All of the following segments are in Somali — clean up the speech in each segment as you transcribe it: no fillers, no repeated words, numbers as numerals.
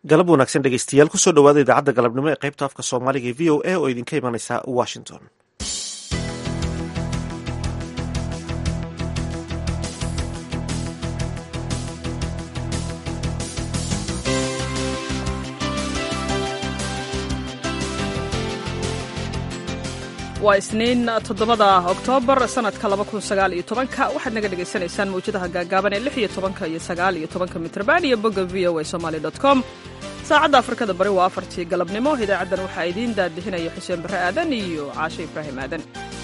galab wanaagsan dhegeystayaal kusoo dhawaada idaacadda galabnimo ee qaybta afka soomaaliga ee v o a oo idinka imanaysa washington. waa isniin 7 oktoobar sanadka 2019 waxaad naga dhegaysanaysaan mawjadaha gaagaaban ee 16 iyo 19 mitrban iyo bogga voasomali.com. saacadda afrikada bari waa 4 galabnimo. idaacaddan waxaa idiin daadihinaya xuseen barre aadan iyo caashe ibraahim aadan.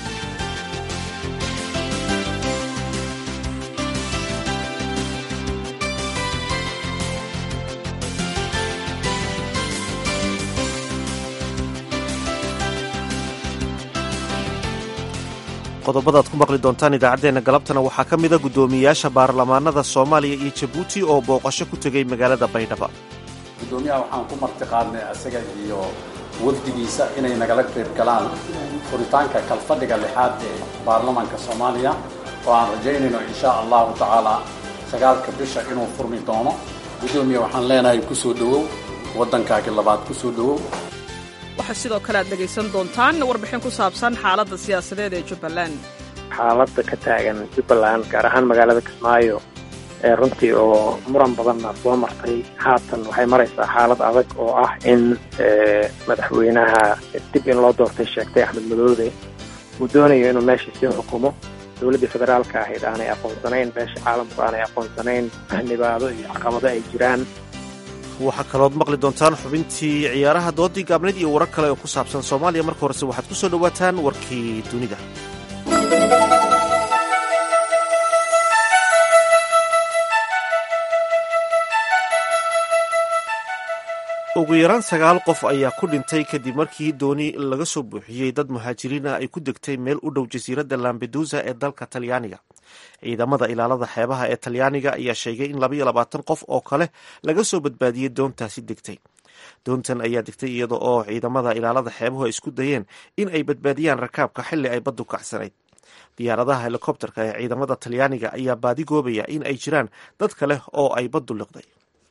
qodobadaad ku maqli doontaan idaacaddeenna galabtana waxaa ka mida guddoomiyayaasha baarlamaanada soomaaliya iyo jabuuti oo booqasho ku tegey magaalada baydhabo. guddoomiyaha waxaan ku martiqaadnay isaga iyo wafdigiisa inay nagala qayb galaan furitaanka kalfadhiga 6aad ee baarlamaanka soomaaliya oo aan rajaynayno insha allahu tacaala 9 bisha inuu furmi doono. guddoomiya waxaan leenahay kusoo dhowow waddankaagii labaad kusoo dhowow. waxaa sidoo kale aad dhegaysan doontaan warbixin ku saabsan xaaladda siyaasadeed ee jubbaland. xaaladda ka taagan jubbaland gaar ahaan magaalada kismaayo ee runtii oo muran badanna soo martay haatan waxay maraysaa xaalad adag oo ah in madaxweynaha dib in loo doortay sheegtay axmed madoobe uu doonayo inuu meesha sii xukumo. dowladda federaalka ahayd aanay aqoonsanayn, beesha caalamku aanay aqoonsanayn, nibaado iyo caqabado ay jiraan. waxaa kalood maqli doontaan xubintii ciyaaraha doodii gaabneed iyo warar kale oo ku saabsan soomaaliya. marka horese waxaad ku soo dhowaataan warkii dunida. ugu yaraan 9 qof ayaa ku dhintay kadib markii dooni laga soo buuxiyey dad muhaajiriin ah ay ku degtay meel u dhow jasiiradda lambedusa ee dalka talyaaniga. ciidamada ilaalada xeebaha ee talyaaniga ayaa sheegay in 22 qof oo kale laga soo badbaadiyey doontaasi degtay. doontan ayaa degtay iyada oo ciidamada ilaalada xeebuhu ay isku dayeen in ay badbaadiyaan rakaabka xilli ay baddu kacsanayd. diyaaradaha helikobterka ee ciidamada talyaaniga ayaa baadigoobaya in ay jiraan dad kale oo ay baddu liqday.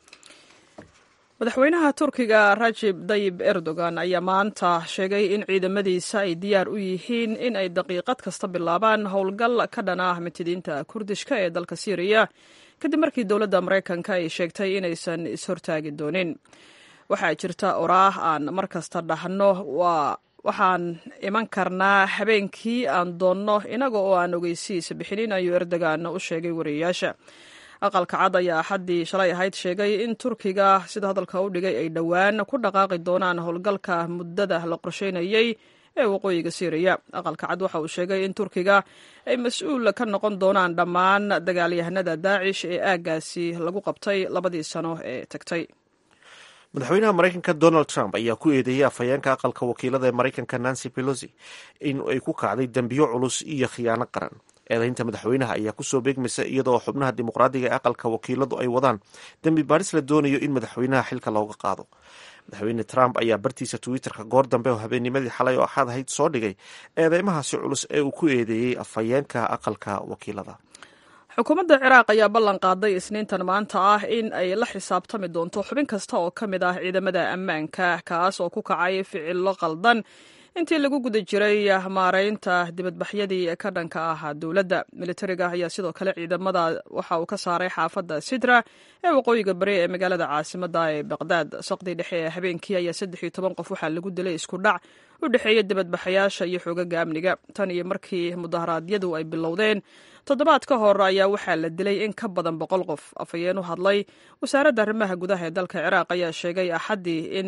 madaxweynaha turkiga rajib tayyib erdogan ayaa maanta sheegay in ciidamadiisa ay diyaar u yihiin in ay daqiiqad kasta bilaabaan howlgal ka dhan ah mitidiinta kurdishka ee dalka siiriya kadib markii dowladda maraykanka ay sheegtay inaysan ishortaagi doonin. waxaa jirta oraah aan mar kasta dhahno waxaan iman karnaa habeenkii aan doonno inaga oo aan ogeysiis bixinin, ayuu erdogan u sheegay wariyayaasha. aqalka cad ayaa axaddii shalay ahayd sheegay in turkiga sida hadalka u dhigay ay dhowaan ku dhaqaaqi doonaan howlgalka muddada la qorsheynayey ee waqooyiga siiriya. aqalka cad waxa uu sheegay in turkiga ay mas-uul ka noqon doonaan dhammaan dagaalyahanada daacish ee aaggaasi lagu qabtay 2 sano ee tagtay. madaxweynaha maraykanka donald trump ayaa ku eedeeyey afhayeenka aqalka wakiilada ee maraykanka nancy pelosi in ay ku kacday dembiyo culus iyo khiyaano qaran. eedaynta madaxweynaha ayaa kusoo beegmaysa iyadoo xubnaha dimuqraadiga ee aqalka wakiiladu ay wadaan dembi baadhis la doonayo in madaxweynaha xilka looga qaado. madaxweyne trump ayaa bartiisa twitterka goor dambe oo habeennimadii xalay oo axad ahayd soo dhigay eedeymahaasi culus ee uu ku eedeeyey afhayeenka aqalka wakiilada. xukuumadda ciraaq ayaa ballan qaaday isniintan maanta ah in ay la xisaabtami doonto xubin kasta oo ka mid ah ciidamada ammaanka kaas oo ku kacay ficilo qaldan intii lagu guda jiray maaraynta dibadbaxyadii ka dhanka ahaa dowladda. militariga ayaa sidoo kale ciidamada waxa uu ka saaray xaafadda sidra ee waqooyiga bari ee magaalada caasimadda ee baqdaad. saqdii dhexe ee habeenkii ayaa 13 qof waxaa lagu dilay isku dhac u dhexeeya dibadbaxayaasha iyo xoogaga amniga. tan iyo markii mudaharaadyadu ay bilowdeen toddobaad ka hor ayaa waxaa la dilay in ka badan 100 qof. afhayeen u hadlay wasaaradda arrimaha gudaha ee dalka ciraaq ayaa sheegay axaddii in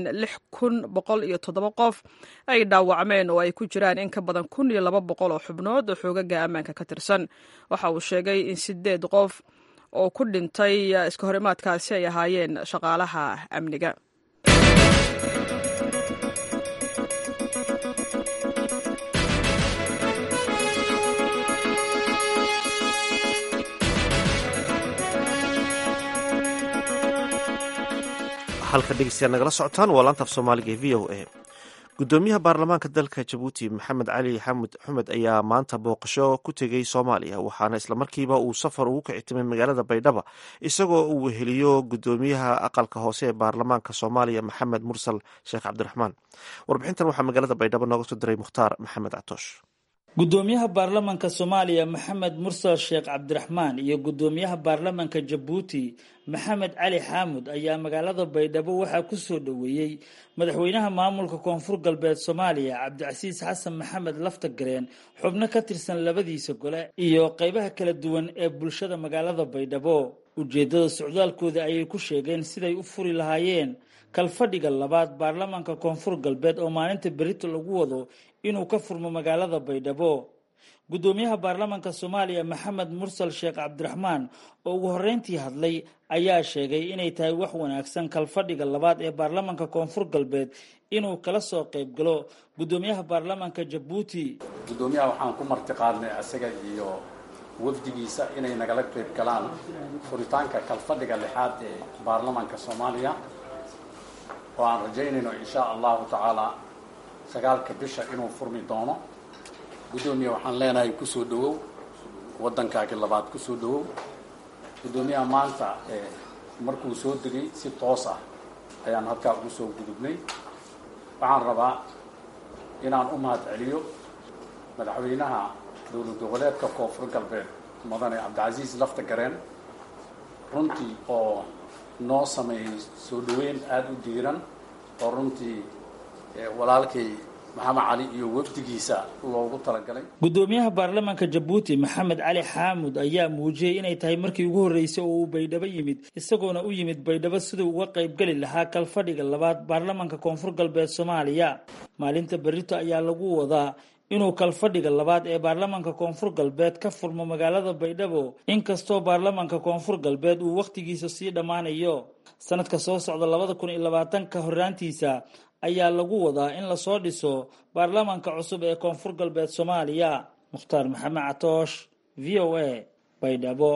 6,107 qof ay dhaawacmeen oo ay ku jiraan in ka badan 1,200 oo xubnood oo xoogaga ammaanka ka tirsan. waxa uu sheegay in 8 qof oo ku dhintay iska horimaadkaasi ay ahaayeen shaqaalaha amniga. halka dhegeystayaal nagala socotaan waa laanta af soomaaliga ee v o a. gudoomiyaha baarlamaanka dalka jabuuti maxamed cali xamuud xumed ayaa maanta booqasho ku tegey soomaaliya waxaana islamarkiiba uu safar ugu kicitimay magaalada baydhabo isagoo uu weheliyo gudoomiyaha aqalka hoose ee baarlamaanka soomaaliya maxamed mursal sheekh cabdiraxmaan. warbixintan waxaa magaalada baydhabo nooga soo diray mukhtaar maxamed catoosh. gudoomiyaha baarlamaanka soomaaliya maxamed mursal sheekh cabdiraxmaan iyo gudoomiyaha baarlamaanka jabuuti maxamed cali xaamud ayaa magaalada baydhabo waxaa ku soo dhoweeyey madaxweynaha maamulka koonfur galbeed soomaaliya cabdicasiis xasan maxamed laftagareen xubno ka tirsan labadiisa gole iyo qaybaha kala duwan ee bulshada magaalada baydhabo. ujeedada socdaalkooda ayay ku sheegeen siday u furi lahaayeen kalfadhiga labaad baarlamaanka koonfur galbeed oo maalinta berito lagu wado inuu ka furmo magaalada baydhabo. gudoomiyaha baarlamaanka soomaaliya maxamed mursal sheekh cabdiraxmaan oo ugu horreyntii hadlay ayaa sheegay inay tahay wax wanaagsan kalfadhiga labaad ee baarlamaanka koonfur galbeed inuu kala soo qayb galo gudoomiyaha baarlamaanka jabuuti. gudoomiyaha waxaan ku martiqaadnay asaga iyo wafdigiisa inay nagala qayb galaan furitaanka kalfadhiga lixaad ee baarlamaanka soomaaliya oo aan rajaynayno insha allahu tacaala 9 bisha inuu furmi doono. gudoomiyaha waxaan leenahay kusoo dhawow waddankaagii labaad kusoo dhawow. gudoomiyaha maanta markuu soo degay si toos ah ayaan halkaa ugu soo gudubnay. waxaan rabaa inaan u mahad celiyo madaxweynaha dowlad goboleedka koonfur galbeed mudane cabdicasiis laftagareen runtii oo noo sameeyey soo dhaweyn aada u diiran oo runtii walaalkay maxamed cali iyo wafdigiisa loogu talagalay. gudoomiyaha baarlamaanka jabuuti maxamed cali xaamud ayaa muujiyey inay tahay markii ugu horreysay oo uu baydhabo yimid isagoona u yimid baydhabo siduu uga qayb geli lahaa kalfadhiga labaad baarlamaanka koonfur galbeed soomaaliya. maalinta berito ayaa lagu wadaa inuu kalfadhiga labaad ee baarlamaanka koonfur galbeed ka furmo magaalada baydhabo inkastoo baarlamaanka koonfur galbeed uu wakhtigiisa sii dhammaanayo. sanadka soo socda 2020 horraantiisa ayaa lagu wadaa in lasoo dhiso baarlamaanka cusub ee koonfur galbeed soomaaliya. mukhtaar maxamed catoosh v o a baydhabo.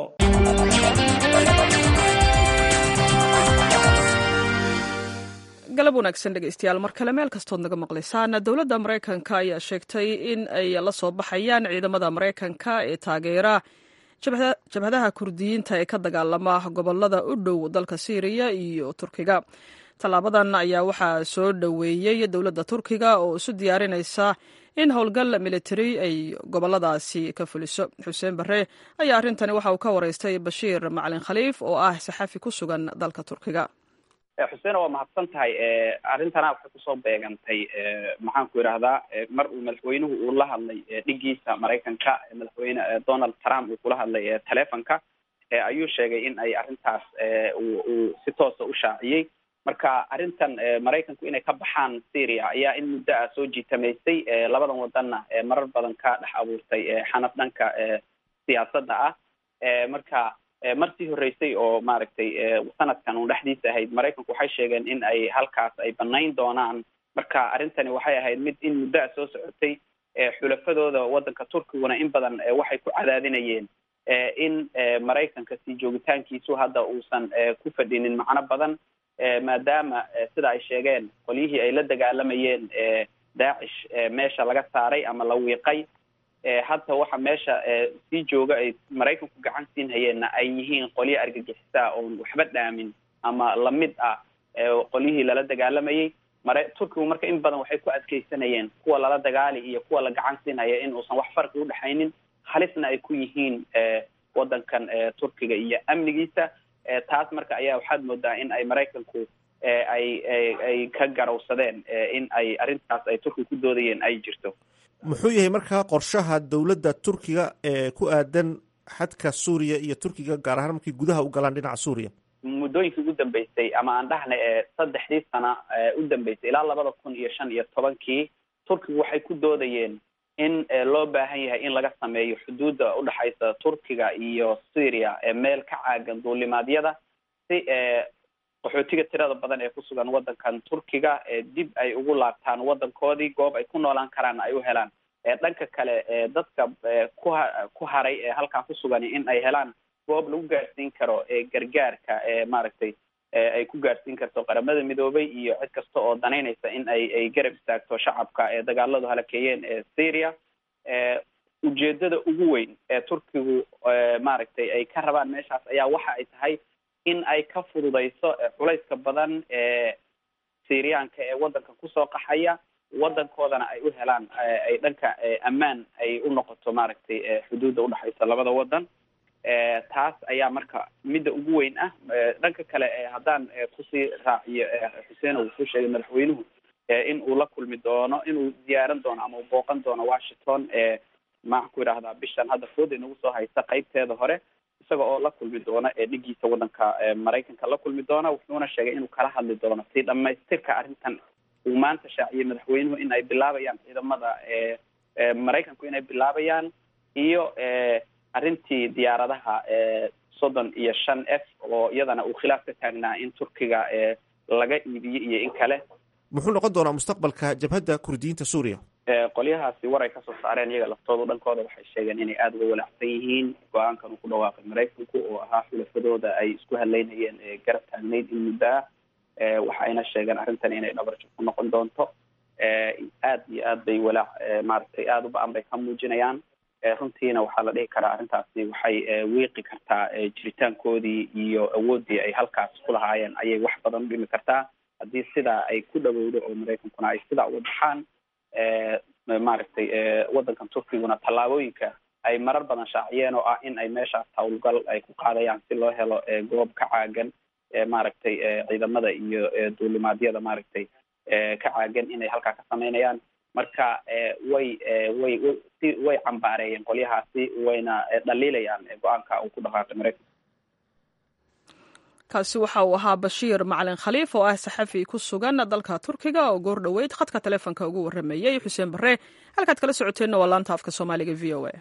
galab wanaagsan dhegaystayaal mar kale meel kastood naga maqlaysaan. dowladda maraykanka ayaa sheegtay in ay la soo baxayaan ciidamada maraykanka ee taageera jabhadaha kurdiyiinta ee ka dagaalama gobolada u dhow dalka siiriya iyo turkiga. tallaabadan ayaa waxaa soo dhoweeyey dowladda turkiga oo isu diyaarinaysa in howlgal militari ay goboladaasi ka fuliso. xuseen bare ayaa arrintani waxa uu ka waraystay bashiir macalin khaliif oo ah saxafi ku sugan dalka turkiga. xuseen waa mahadsan tahay. arrintana waxay kusoo beegantay maxaan ku idhaahdaa mar uu madaxweynuhu uu la hadlay dhigiisa maraykanka madaxweyne donald trump uu kula hadlay telefonka ayuu sheegay in ay arrintaas uu si toosa u shaaciyey. marka arrintan maraykanku inay ka baxaan syria ayaa in muddo ah soo jiitamaysay labadan wadanna marar badan ka dhex abuurtay xanaf dhanka siyaasadda ah. marka martii horreysay oo maaragtay sanadkan uun dhexdiisa ahayd maraykanku waxay sheegeen in ay halkaas ay banayn doonaan. marka arrintani waxay ahayd mid in muddo ah soo socotay. xulafadooda waddanka turkiguna in badan waxay ku cadaadinayeen in maraykanka sii joogitaankiisu hadda uusan ku fadhinin macno badan maadaama sida ay sheegeen qolyihii ay la dagaalamayeen daacish meesha laga saaray ama la wiiqay. hadda waxa meesha sii jooga ay maraykanku gacan siin hayeenna ay yihiin qolyo argagixisa oon waxba dhaamin ama lamid ah qolyihii lala dagaalamayay. turkigu marka in badan waxay ku adkeysanayeen kuwa lala dagaali iyo kuwa la gacan siinhaya in uusan wax farqi udhexaynin, halisna ay ku yihiin wadankan turkiga iyo amnigiisa. taas marka ayaa waxaad moodaa in ay maraykanku ay ka garowsadeen in ay arrintaas ay turkiga ku doodayeen ay jirto. muxuu yahay markaa qorshaha dowladda turkiga ee ku aadan xadka suuriya iyo turkiga gaar ahaan markay gudaha u galaan dhinaca suuriya? muddooyinkii ugu dambeysay ama aan dhahna 3 sana u dambeysay ilaa 2015 turkigu waxay ku doodayeen in loo baahan yahay in laga sameeyo xuduudda udhexaysa turkiga iyo syria meel ka caagan duulimaadyada si qaxootiga tirada badan ee ku sugan wadankan turkiga dib ay ugu laabtaan wadankoodii goob ay ku noolaan karaan ay u helaan. dhanka kale dadka ku haray ee halkan ku sugan in ay helaan goob lagu gaarsiin karo gargaarka maaragtay ay ku gaarsiin karto qaramada midoobay iyo cid kasta oo danaynaysa in ay garab istaagto shacabka ee dagaaladu halakeeyeen ee Syria. Ujeedada ugu weyn ee Turkigu maaragtay ay ka rabaan meeshaas ayaa waxa ay tahay in ay ka fududayso culayska badan ee Syriyaanka ee wadanka kusoo qaxaya, wadankoodana ay u helaan ay dhanka ammaan ay u noqoto maaragtay xuduudda udhaxaysa labada wadan. Taas ayaa marka midda ugu weyn ah. Dhanka kale haddaan kusii raaciyo Xuseen uu ku sheegay madaxweynuhu in uu la kulmi doono, inuu ziyaaran doono ama uu booqan doono Washington maxaan ku idhahdaa bishan hadda fooda inagu soo haysta qaybteeda hore, isaga oo la kulmi doona dhigiisa wadanka Maraykanka la kulmi doona. Wuxuuna sheegay inuu kala hadli doono si dhamaystirka arrintan uu maanta shaaciyay madaxweynuhu in ay bilaabayaan ciidamada Maraykanku inay bilaabayaan, iyo arrintii diyaaradaha 35F oo iyadana uu khilaaf ka taagnaa in Turkiga laga iibiyey iyo in kale. muxuu noqon doonaa mustaqbalka jabhadda kurdiyiinta Suuriya? qolyahaasi war ay kasoo saareen iyaga laftooda dhankooda waxay sheegeen inay aada uga walaacsan yihiin go-aankan uu ku dhawaaqay Maraykanku oo ahaa xulafadooda ay isku haleynayeen garab taagnayd in muddo ah. waxayna sheegeen arrintan inay dhabarjo ku noqon doonto. aad iyo aad bay walaac maaragtay aada u ba-an bay ka muujinayaan. runtiina waxaa la dhihi karaa arrintaasi waxay wiiqi kartaa jiritaankoodii iyo awooddii ay halkaas ku lahaayeen ayay wax badan u dhimi kartaa haddii sidaa ay ku dhawowdo oo Maraykankuna ay sidaa uga baxaan. maaragtay wadankan Turkiguna tallaabooyinka ay marar badan shaaciyeen oo ah in ay meeshaas hawlgal ay ku qaadayaan si loo helo goob ka caagan maaragtay ciidamada iyo duulimaadyada maaragtay ka caagan inay halkaa ka sameynayaan. marka way cambaareeyeen qolyahaasi, wayna dhaliilayaan go-aanka uu ku dhawaaqay Maraykanka. kaasi waxa uu ahaa Bashiir Macalin Khaliif oo ah saxafi ku sugan dalka Turkiga oo goor dhaweyd khadka taleefanka ugu waramayay Xuseen Barre. halkaad kala socoteen waa laanta afka Soomaaliga VOA.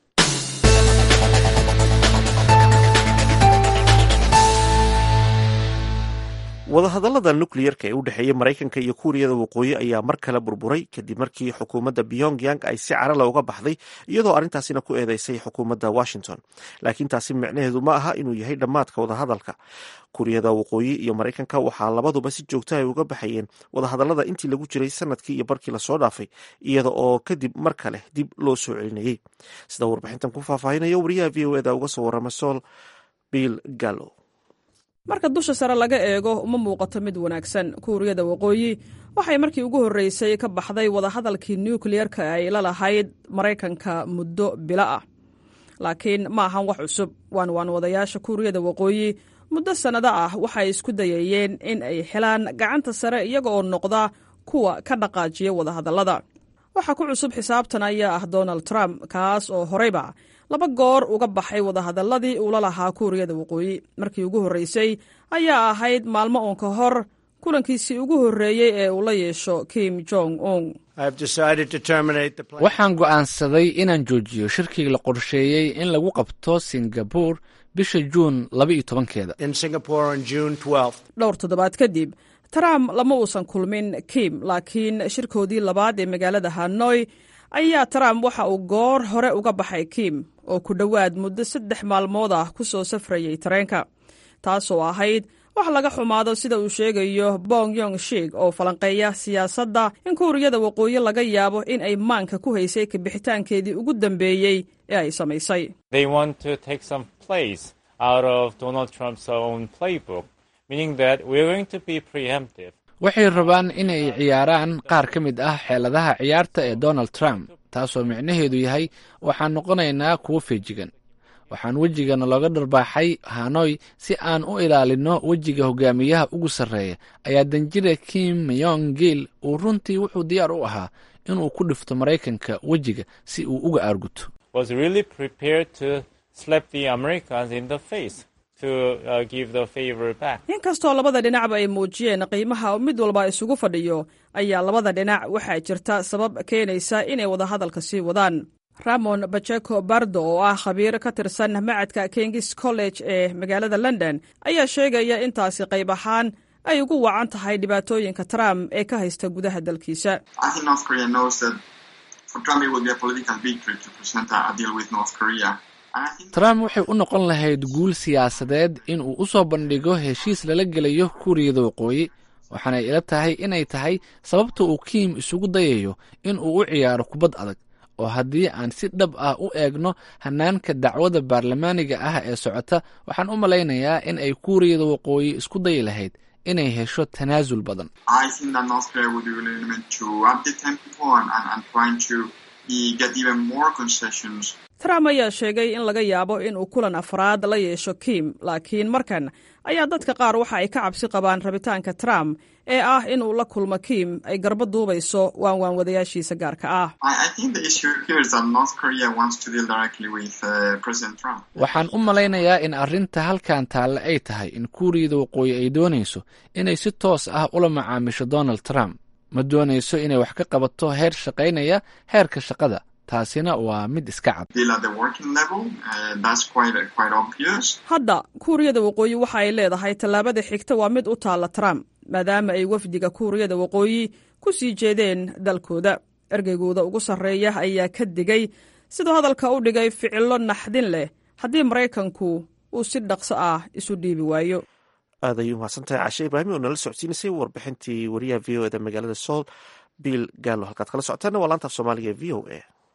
wadahadallada nukliyarka ee u dhexeeya Maraykanka iyo Kuuriyada Waqooyi ayaa mar kale burburay kadib markii xukuumadda Pyongyang ay si carala uga baxday, iyadoo arrintaasina ku eedeysay xukuumadda Washington. laakiin taasi micnaheedu ma aha inuu yahay dhammaadka wadahadalka. Kuuriyada Waqooyi iyo Maraykanka waxaa labaduba si joogto ah uga baxayeen wadahadallada intii lagu jiray sanadkii iyo barkii lasoo dhaafay, iyada oo kadib mar kale dib loo soo celinayay. sida warbixintan ku faahfaahinaya wariyaha VOA-da uga soo warama Sol Bill Gallo. marka dusha sare laga eego uma muuqato mid wanaagsan. Kuuriyada Waqooyi waxay markii ugu horreysay ka baxday wadahadalkii nukliyarka ay la lahayd Maraykanka muddo bilo ah, laakiin ma ahan wax cusub. waan wadayaasha Kuuriyada Waqooyi muddo sannado ah waxay isku dayayeen in ay helaan gacanta sare iyaga oo noqda kuwa ka dhaqaajiya wadahadallada. waxa ku cusub xisaabtan ayaa ah Donald Trump, kaas oo horeyba 2 goor uga baxay wadahadalladii uu la lahaa Kuuriyada Waqooyi. markii ugu horreysay ayaa ahayd maalmo uun ka hor kulankiisii ugu horreeyey ee uu la yeesho Kim Jong-un. waxaan go'aansaday inaan joojiyo shirkii la qorsheeyey in lagu qabto Singapore bisha Juun 12-keeda. dhowr toddobaad kadib Trump lama uusan kulmin Kim, laakiin shirkoodii labaad ee magaalada Hanoi ayaa Trump waxa uu goor hore uga baxay Kim oo ku dhowaad muddo 3 maalmood ah ku soo safrayay tareenka, taasoo ahayd wax laga xumaado sida uu sheegayo Bong Yong-shik oo falanqeeya siyaasadda in Kuuriyada Waqooyi laga yaabo in ay maanka ku haysay ka bixitaankeedii ugu dambeeyey ee ay samaysay. They want to take some place out of Donald Trump's own playbook, meaning that we're going to be preemptive. waxay rabaan inay ciyaaraan qaar ka mid ah xeeladaha ciyaarta ee Donald Trump, taasoo micnaheedu yahay waxaan noqonaynaa kuwo feejigan. waxaan wejigana looga dharbaaxay Hanoi si aan u ilaalino wejiga hogaamiyaha ugu sarreeya, ayaa danjire Kim Myong-gil uu runtii wuxuu diyaar u ahaa inuu ku dhifto Maraykanka wejiga si uu uga aarguto. Was really prepared to slap the Americans in the face. inkastoo labada dhinacba ay muujiyeen qiimaha mid walba isugu fadhiyo, ayaa labada dhinac waxaa jirta sabab keenaysa inay wadahadalka sii wadaan. Ramon Pacheco Bardo oo ah khabiir ka tirsan macadka King's College ee magaalada London ayaa sheegaya intaasi qayb ahaan ay ugu wacan tahay dhibaatooyinka Trump ee ka haysta gudaha dalkiisa. trump waxay u noqon lahayd guul siyaasadeed in uu u soo bandhigo heshiis lala gelayo kuuriyada waqooyi waxaanay ila tahay inay tahay sababta uu Kim isugu dayayo in uu u ciyaaro kubad adag oo haddii aan si dhab ah u eegno hanaanka dacwada baarlamaaniga ah ee socota waxaan u malaynayaa in ay kuuriyada waqooyi isku dayi lahayd inay hesho tanaasul badan. Trump ayaa sheegay in laga yaabo in uu kulan afraad la yeesho Kim laakiin markan ayaa dadka qaar waxa ay ka cabsi qabaan rabitaanka Trump ee ah in uu la kulmo Kim ay garba duubayso waan wadayaashiisa gaarka ah. Waxaan u malaynayaa in arrinta halkan taalla ay tahay in kuuriyada waqooyi ay doonayso inay si toos ah ula macaamisho Donald Trump ma doonayso inay wax ka qabato heer shaqaynaya heerka shaqada taasina waa mid iska cad. Hadda kuuriyada waqooyi waxa ay leedahay tallaabada xigta waa mid u taala Trump maadaama ay wafdiga kuuriyada waqooyi ku sii jeedeen dalkooda. Ergeygooda ugu sarreeya ayaa ka digay sidoo hadalka u dhigay ficilo naxdin leh haddii Maraykanku uu si dhaqso ah isu dhiibi waayo. aad ayuu mahadsantahay Cashe Ibraahim oo nala socodsiinaysay warbixintii wariyaha VOA da magaalada Seoul Bill Gallo. halkaad kala socotaan waa laanta Soomaaliga VOA.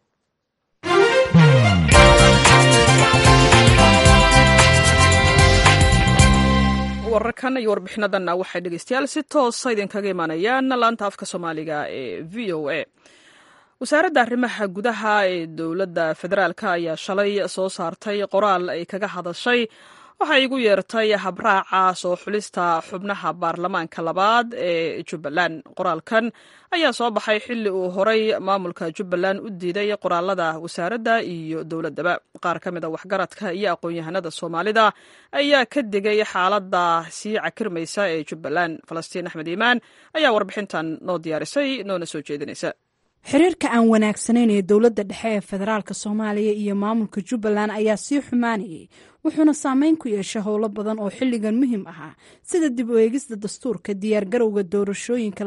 wararkan iyo warbixinadanna waxay dhegeystayaal si toosa idinkaga imaanayaan laanta afka Soomaaliga ee VOA. wasaaradda arrimaha gudaha ee dowladda federaalka ayaa shalay soo saartay qoraal ay kaga hadashay waxay igu yeertay habraaca soo xulista xubnaha baarlamaanka labaad ee Jubbaland. qoraalkan ayaa soo baxay xilli uu horay maamulka Jubbaland u diiday qoraalada wasaaradda iyo dowladaba. qaar ka mid ah waxgaradka iyo aqoon-yahanada Soomaalida ayaa ka digay xaaladda sii cakirmaysa ee Jubbaland. Falastiin Axmed Iimaan ayaa warbixintan noo diyaarisay noona soo jeedinaysa. xiriirka aan wanaagsanayn ee dowladda dhexe ee federaalka Soomaaliya iyo maamulka Jubbaland ayaa sii xumaanayay wuxuuna saameyn ku yeeshay howlo badan oo xilligan muhiim ahaa sida dib u eegista dastuurka, diyaargarowga doorashooyinka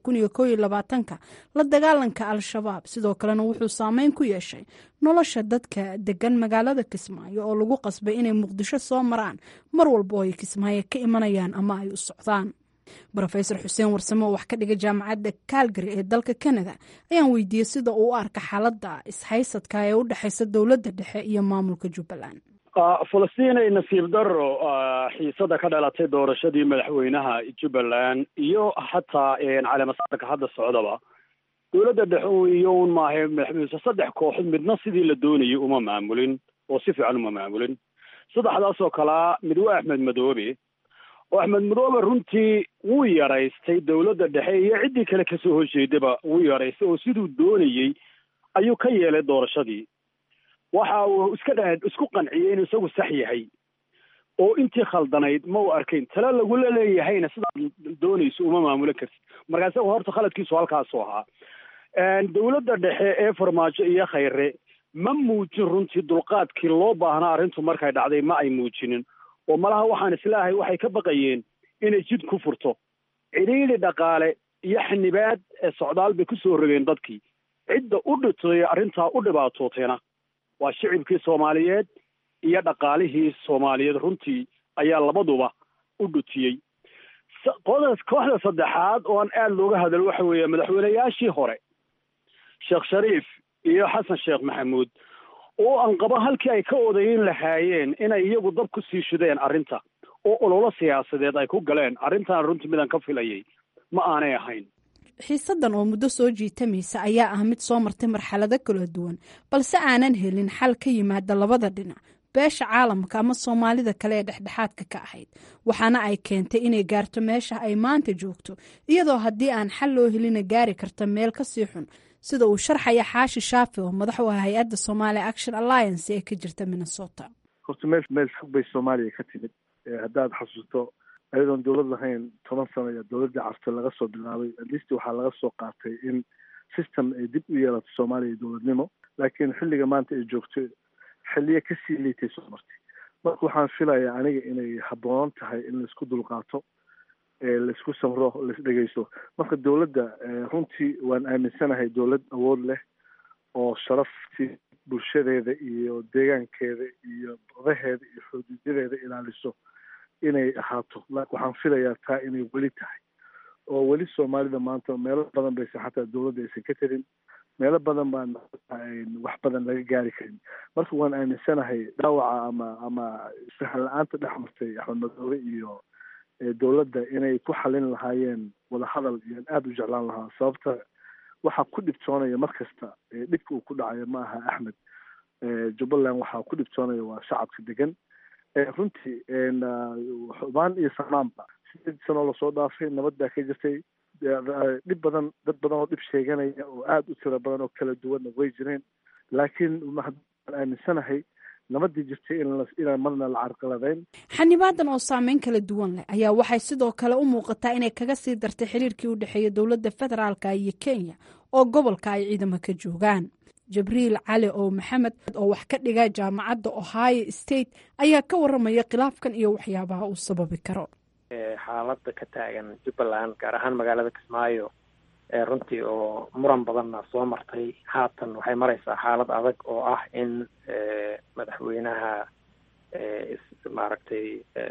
2021 la dagaalanka al-shabaab. sidoo kalena wuxuu saameyn ku yeeshay nolosha dadka degan magaalada Kismaayo oo lagu qasbay inay Muqdisho soo maraan mar walba oo ay Kismaayo ka imanayaan ama ay u socdaan. Professor Xuseen Warsamo oo wax ka dhiga jaamacadda Calgary ee dalka Canada ayaan weydiiyey sida uu u arka xaaladda ishaysadka ee u dhaxaysa dowladda dhexe iyo maamulka Jubbaland. Falastiin ay nasiib darro xiisada ka dhalatay doorashadii madaxweynaha Jubbaland iyo xataa calaamaadka hadda socdaba dowladda dhexe iyo maahay madaxweyne saddex kooxood midna sidii la doonayay uma maamulin oo si fiican uma maamulin. saddexdaas oo kala mid waa Axmed Madoobe oo Axmed Madoobe runtii wuu yaraystay dowladda dhexe iyo ciddii kale ka soo horjeedaba wuu yaraystay oo siduu doonayay ayuu ka yeelay doorashadii. waxa uu isku qanciyay inuu isagu sax yahay oo intii khaldanayd ma uu arkayn tala lagu leeyahayna sidaad doonayso uma maamulan kartid. markaas horta khaladkiisu halkaas oo ahaa dowladda dhexe ee Farmaajo iyo Khayre ma muujin runtii dulqaadkii loo baahnaa arrintu markay dhacday ma ay muujinin oo malaha waxaan islaahay waxay ka baqayeen inay jid ku furto ciriiri dhaqaale iyo xanibaad socdaal bay ku soo rogeen dadkii. cidda u dhintay arrintaa u dhibaatootayna waa shicibkii Soomaaliyeed iyo dhaqaalihii Soomaaliyeed runtii ayaa labaduba u dhutiyey. kooxda saddexaad oo aan aad looga hadal waxa weeye madaxweynayaashii hore Sheekh Shariif iyo Xasan Sheekh Maxamuud oo aan qaba halkii ay ka odayin lahaayeen inay iyagu dab ku sii shideen arrinta oo ololo siyaasadeed ay ku galeen arrintan runtii midaan ka filayay ma aanay ahayn. xiisadan oo muddo soo jiitamaysa ayaa ah mid soo martay marxalado kala duwan balse aanan helin xal ka yimaada labada dhinac beesha caalamka ama Soomaalida kale ee dhexdhexaadka ka ahayd waxaana ay keentay inay gaarto meesha ay maanta joogto iyadoo haddii aan xal loo helin gaari karta meel ka sii xun sida uu sharxaya Xaashi Shaafi oo madax u ah hay'adda Somali Action Alliance ee ka jirta Minnesota. horta meel fog bay Soomaaliya ka timid haddaad xasuusto ayadoon dowlad lahayn 10 sano ayaa dowladda Carta laga soo bilaabay at least waxaa laga soo qaatay in system ay dib u yeelato Soomaaliya dowladnimo laakiin xilliga maanta ay joogto xilliye ka sii liitay soo martay. marka waxaan filayaa aniga inay habboon tahay in la isku dulqaato la isku samro la isdhegeysto. marka dowladda runtii waan aaminsanahay dowlad awood leh oo sharaftii bulshadeeda iyo deegaankeeda iyo badaheeda iyo xuduudadeeda ilaaliso inay ahaato laakiin waxaan filayaa taa inay weli tahay oo weli soomaalida maanta meelo badan baysan xataa dawladda aysan ka tarin meelo badan baan wax badan laga gaari karin marka waan aaminsanahay dhaawaca ama isfahan la-aanta dhex martay axmed madoobe iyo dawladda inay ku xalin lahaayeen wadahadal iyo aada u jeclaan lahaa sababta waxaa ku dhibtoonaya mar kasta dhibka uu ku dhacayo ma aha axmed jubbaland waxaa ku dhibtoonaya waa shacabka degan runtii xubaan iyo samaanba 8 sano lasoo dhaafay nabad baa ka jirtay dhib badan dad badan oo dhib sheeganaya oo aada u tiro badan oo kala duwanna way jireen laakiin waxaan aaminsanahay nabadii jirtay inaan marna la carqaladayn xanibaadan oo saameyn kala duwan leh ayaa waxay sidoo kale u muuqataa inay kaga sii dartay xiriirkii u dhexeeya dowladda federaalka iyo Kenya oo gobolka ay ciidamo ka joogaan Jibriil Cali oo Maxamed oo wax ka dhiga jaamacadda Ohio State ayaa ka waramaya khilaafkan iyo waxyaabaha uu sababi karo xaaladda ka taagan Jubbaland gaar ahaan magaalada Kismaayo runtii oo muran badanna soo martay haatan waxay maraysaa xaalad adag oo ah in madaxweynaha maaragtay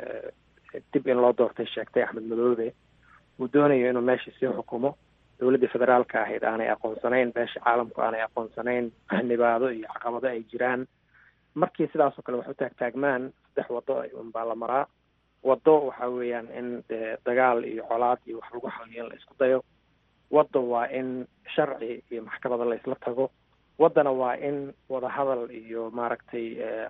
dib in loo doortay sheegtay Axmed Madoobe uu doonayo inuu meesha sii xukumo dowladda federaalka ahayd aanay aqoonsanayn beesha caalamku aanay aqoonsanayn xanibaado iyo caqabado ay jiraan markii sidaas oo kale wax u taagtaagmaan 3 wado unbaa la maraa wado waxa weeyaan in dagaal iyo colaad iyo wax lagu xaliyo la isku dayo wado waa in sharci iyo maxkamada la isla tago wadana waa in wadahadal iyo maaragtay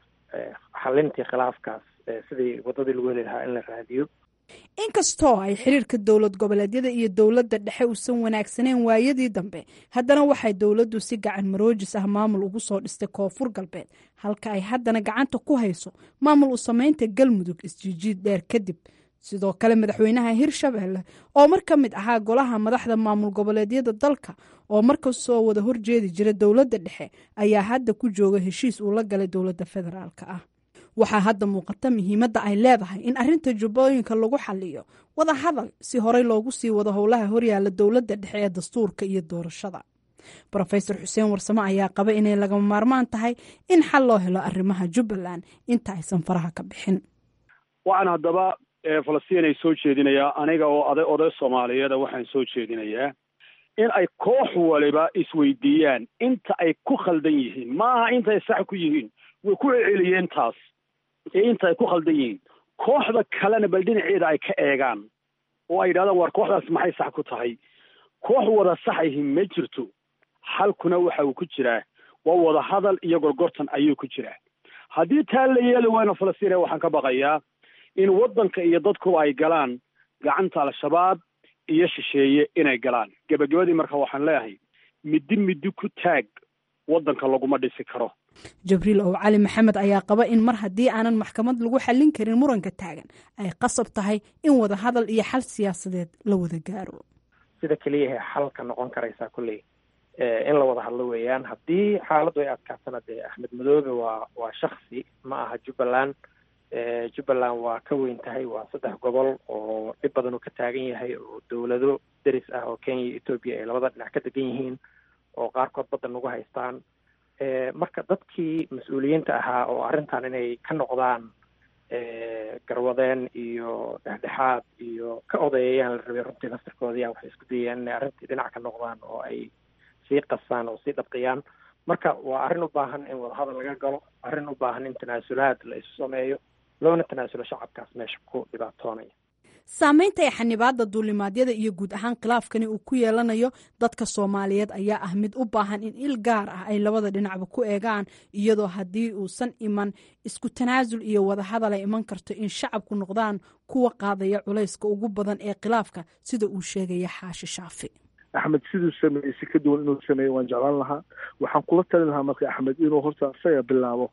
xalintii khilaafkaas sidii wadadii lagu heli lahaa in la raadiyo inkastoo ay xiriirka dowlad goboleedyada iyo dowladda dhexe uusan wanaagsaneyn waayadii dambe haddana waxay dowladdu si gacan maroojis ah maamul ugu soo dhistay koonfur galbeed halka ay haddana gacanta ku hayso maamul u samaynta galmudug isjiijiid dheer kadib sidoo kale madaxweynaha Hirshabelle oo mar ka mid ahaa golaha madaxda maamul goboleedyada dalka oo markasoo wada horjeedi jira dowladda dhexe ayaa hadda ku jooga heshiis uu la galay dowladda federaalka ah waxaa hadda muuqata muhiimadda ay leedahay in arrinta jubbooyinka lagu xaliyo wada hadal si horey loogu sii wado howlaha horyaala dowladda dhexe ee dastuurka iyo doorashada Professor Xuseen Warsamo ayaa qaba inay lagama maarmaan tahay in xal loo helo arrimaha Jubbaland inta aysan faraha ka bixin waxaan haddaba Falastiin ay soo jeedinayaa aniga oo oday Soomaaliyeed waxaan soo jeedinayaa in ay koox waliba isweydiiyaan inta ay ku khaldan yihiin maaha inta ay sax ku yihiin way ku celiyeen taas inta ay ku khaldan yihiin kooxda kalena bal dhinaceeda ay ka eegaan oo ay yidhahdaan war kooxdaas maxay sax ku tahay koox wada sax yihiin ma jirto xalkuna waxa uu ku jiraa waa wada hadal iyo gorgortan ayuu ku jiraa haddii taa la yeeli wayna Falastiin waxaan ka baqayaa in waddanka iyo dadku ay galaan gacanta al-shabaab iyo shisheeye inay galaan gabagabadii marka waxaan leeyahay midi ku taag waddanka laguma dhisi karo Jibriil oo Cali Maxamed ayaa qaba in mar haddii aanan maxkamad lagu xallin karin muranka taagan ay qasab tahay in wada hadal iyo xal siyaasadeed la wada gaaro sida kaliya xalka noqon karaysa kulli in la wada hadlo weeyaan haddii xaaladdu ay adkaatana Axmed Madoobe waa shakhsi ma aha Jubbaland waa ka weyn tahay waa 3 gobol oo dib badan uu ka taagan yahay oo dawlado deris ah oo Kenya iyo Ethiopia ay labada dhinac ka degan yihiin oo qaarkood badan nagu haystaan marka dadkii mas'uuliyiinta ahaa oo arrintan inay ka noqdaan garwadeen iyo dhexdhexaad iyo ka odayeeyaan la rabay runtii naftirkoodii waxay isku dayeen inay arrintii dhinac ka noqdaan oo ay sii qasaan oo sii dhabqiyaan marka waa arrin u baahan in wadahadal laga galo arrin u baahan in tanaasulaad la isu sameeyo loona tanaasulo shacabkaas meesha ku dhibaatoonaya saameynta ay xanibaadda duulimaadyada iyo guud ahaan khilaafkani uu ku yeelanayo dadka Soomaaliyeed ayaa ah mid u baahan in il gaar ah ay labada dhinacba ku eegaan iyadoo haddii uusan iman isku tanaasul iyo wada hadal ay iman karto in shacabku noqdaan kuwa qaadaya culayska ugu badan ee khilaafka sida uu sheegaya Xaashi Shaafi Axmed siduu sameeyay si ka duwan inuu sameeyo waan jeclaan lahaa waxaan kula talin lahaa marka Axmed inuu horta asaga bilaabo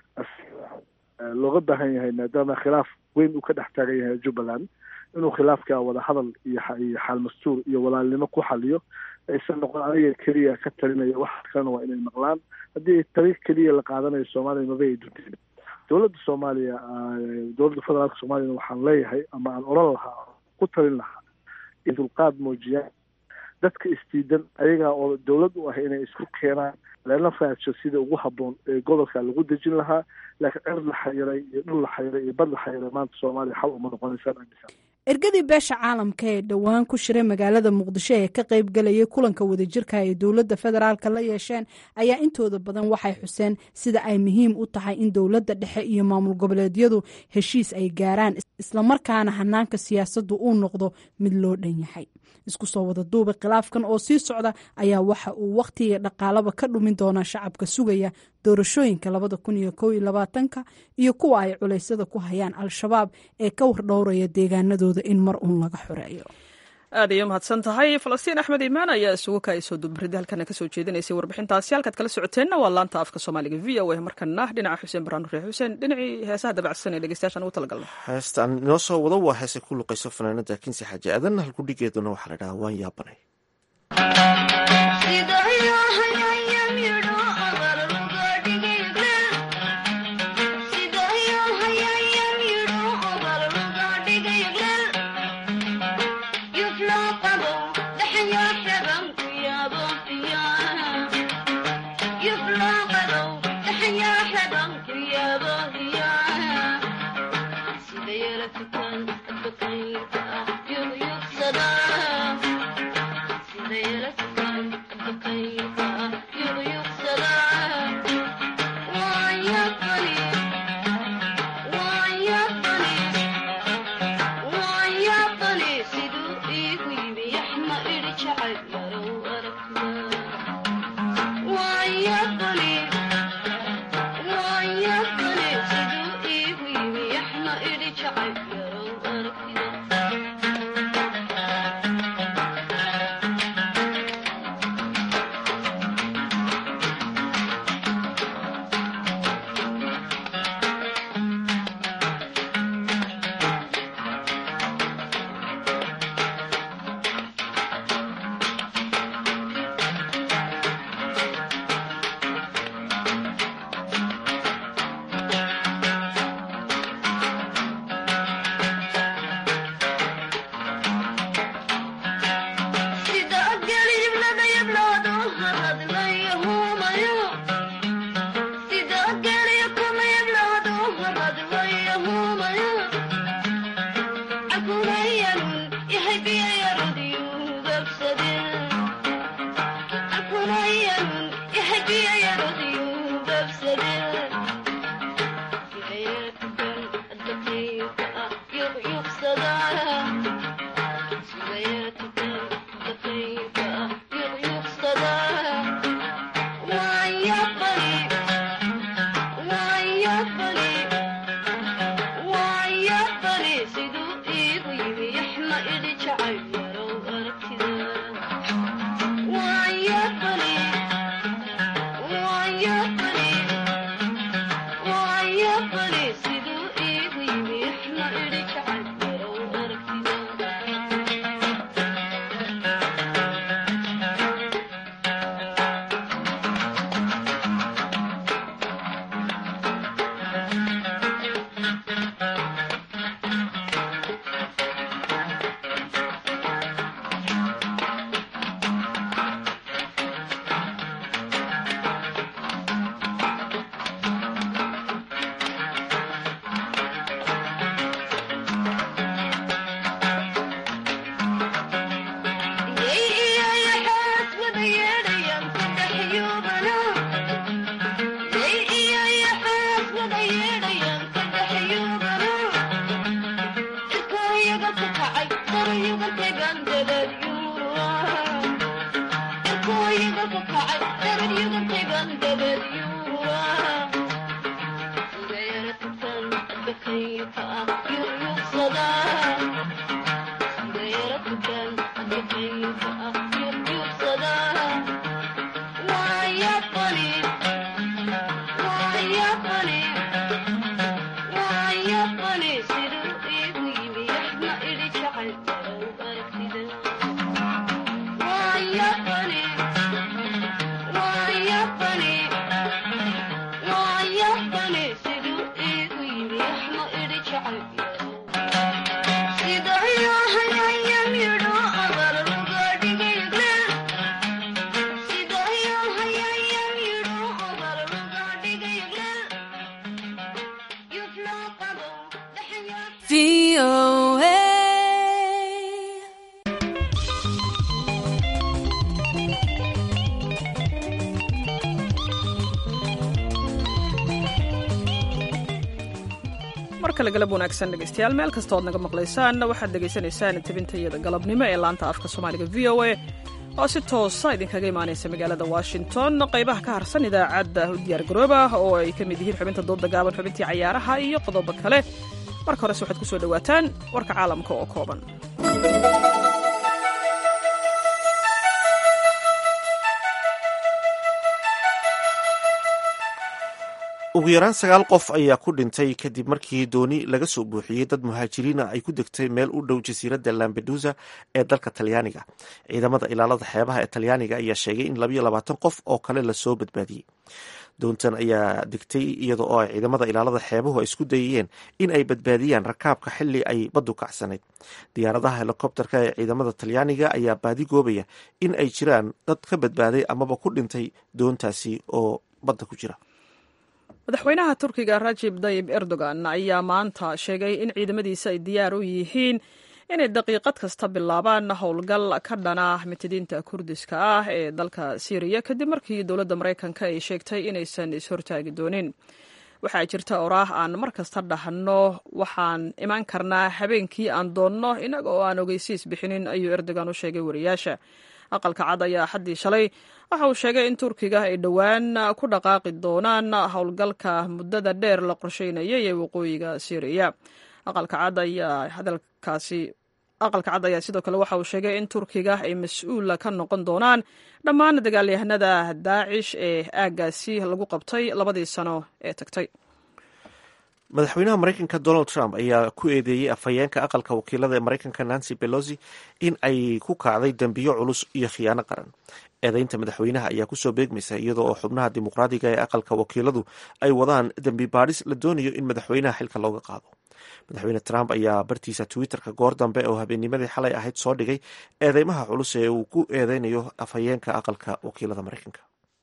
looga baahan yahay maadaama khilaaf weyn uu ka dhex taagan yahay Jubbaland inuu khilaafka wada hadal iyo xal mastuur iyo walaalnimo ku xaliyo aysan noqon aniga kaliya ka talinaya wax kalena waa inay maqlaan haddii tariiq kaliya la qaadanayo Soomaaliya maba ay dunteen dowladda Soomaaliya dowladda federaalka Soomaaliya waxaan leeyahay ama aan oran lahaa ku talin lahaa in dulqaad muujiyaan dadka isdiidan ayagaa oo dowlad u ah inay isku keenaan lana faadsho sida ugu habboon ee gobolka lagu dejin lahaa. laakiin cir la xayiray iyo dhul la xayiray iyo bad la xayiray maanta soomaaliya xal uma noqonaysaan aaminsan. ergadii beesha caalamka ee dhowaan ku shiray magaalada muqdisho ee ka qayb galayay kulanka wadajirka ay dowladda federaalka la yeesheen ayaa intooda badan waxay xuseen sida ay muhiim u tahay in dowladda dhexe iyo maamul goboleedyadu heshiis ay gaaraan islamarkaana hanaanka siyaasaddu uu noqdo mid loo dhan yahay. isku soo wada duuba khilaafkan oo sii socda ayaa waxa uu wakhtiga dhaqaalaba ka dhumin doonaa shacabka sugaya doorashooyinka 2021 iyo kuwa ay culeysyada ku hayaan al-shabaab ee ka wardhowraya deegaanadooda in mar uun laga xoreeyo. aad ayay umahadsan tahay falastiin axmed iimaan ayaa isugu kaasoo dubrida halkana kasoo jeedinaysay warbixintaasi. halkaad kala socoteenna waa laanta afka soomaaliga v o a. markana dhinaca xuseen baraan reer xuseen dhinacii heesaha dabacsan ee dhegeystayaashan ugu talagalno. heestaan inoo soo wado waa heesay ku luqayso fanaanada kinsi xaaji aadan. halkudhigeeduna waxaa la dhahaa waan yaabanay. VOA. markale galab wanaagsan dhegaystayaal meel kasta ood naga maqlaysaan waxaad dhegaysanaysaan tabintayada galabnimo ee laanta afka soomaaliga v o a oo si toosa idinkaga imaanaysa magaalada washington qaybaha ka harsan idaacadda u diyaargarooba oo ay ka mid yihiin xubinta dooda gaaban xubintii cayaaraha iyo qodobo kale marka horese waxaad ku soo dhowaataan warka caalamka oo kooban. ugu yaraan 9 qof ayaa ku dhintay kadib markii dooni laga soo buuxiyey dad muhaajiriina ay ku degtay meel u dhow jasiiradda lampedusa ee dalka talyaaniga. ciidamada ilaalada xeebaha ee talyaaniga ayaa sheegay in 22 qof oo kale lasoo badbaadiyey. doontan ayaa degtay iyada oo ay ciidamada ilaalada xeebuhu isku dayayeen in ay badbaadiyaan rakaabka xili ay baddu kacsanayd. diyaaradaha helikobterka ee ciidamada talyaaniga ayaa baadi goobaya in ay jiraan dad ka badbaaday amaba ku dhintay doontaasi oo badda ku jira. madaxweynaha turkiga rajib tayyib erdogan ayaa maanta sheegay in ciidamadiisa ay diyaar u yihiin inay daqiiqad kasta bilaabaan howlgal ka dhana mitidiinta kurdiska ah ee dalka syriya kadib markii dowladda maraykanka ay sheegtay inaysan is-hortaagi doonin. waxaa jirta oraah aan mar kasta dhahno waxaan imaan karnaa habeenkii aan doonno inaga oo aan ogeysiis bixinin, ayuu erdogan u sheegay wariyaasha. aqalka cad ayaa xaddii shalay waxa uu sheegay in turkiga ay dhowaan ku dhaqaaqi doonaan howlgalka muddada dheer la qorsheynayay ee waqooyiga syriya. aqalka cad ayaa sidoo kale waxa uu sheegay in turkiga ay mas-uul ka noqon doonaan dhammaan dagaalyahanada daacish ee aaggaasi lagu qabtay 2 sano ee tagtay. madaxweynaha maraykanka donald trump ayaa ku eedeeyey afhayeenka aqalka wakiilada ee maraykanka nancy pelosi in ay ku kacday dembiyo culus iyo khiyaano qaran. eedeynta madaxweynaha ayaa kusoo beegmaysa iyadoo oo xubnaha dimuqraadiga ee aqalka wakiiladu ay wadaan dembi baadhis la doonayo in madaxweynaha xilka looga qaado. madaxweyne trump ayaa bartiisa twitterka goor dambe oo habeennimadii xalay ahayd soo dhigay eedeymaha culus ee uu ku eedeynayo afhayeenka aqalka wakiilada maraykanka.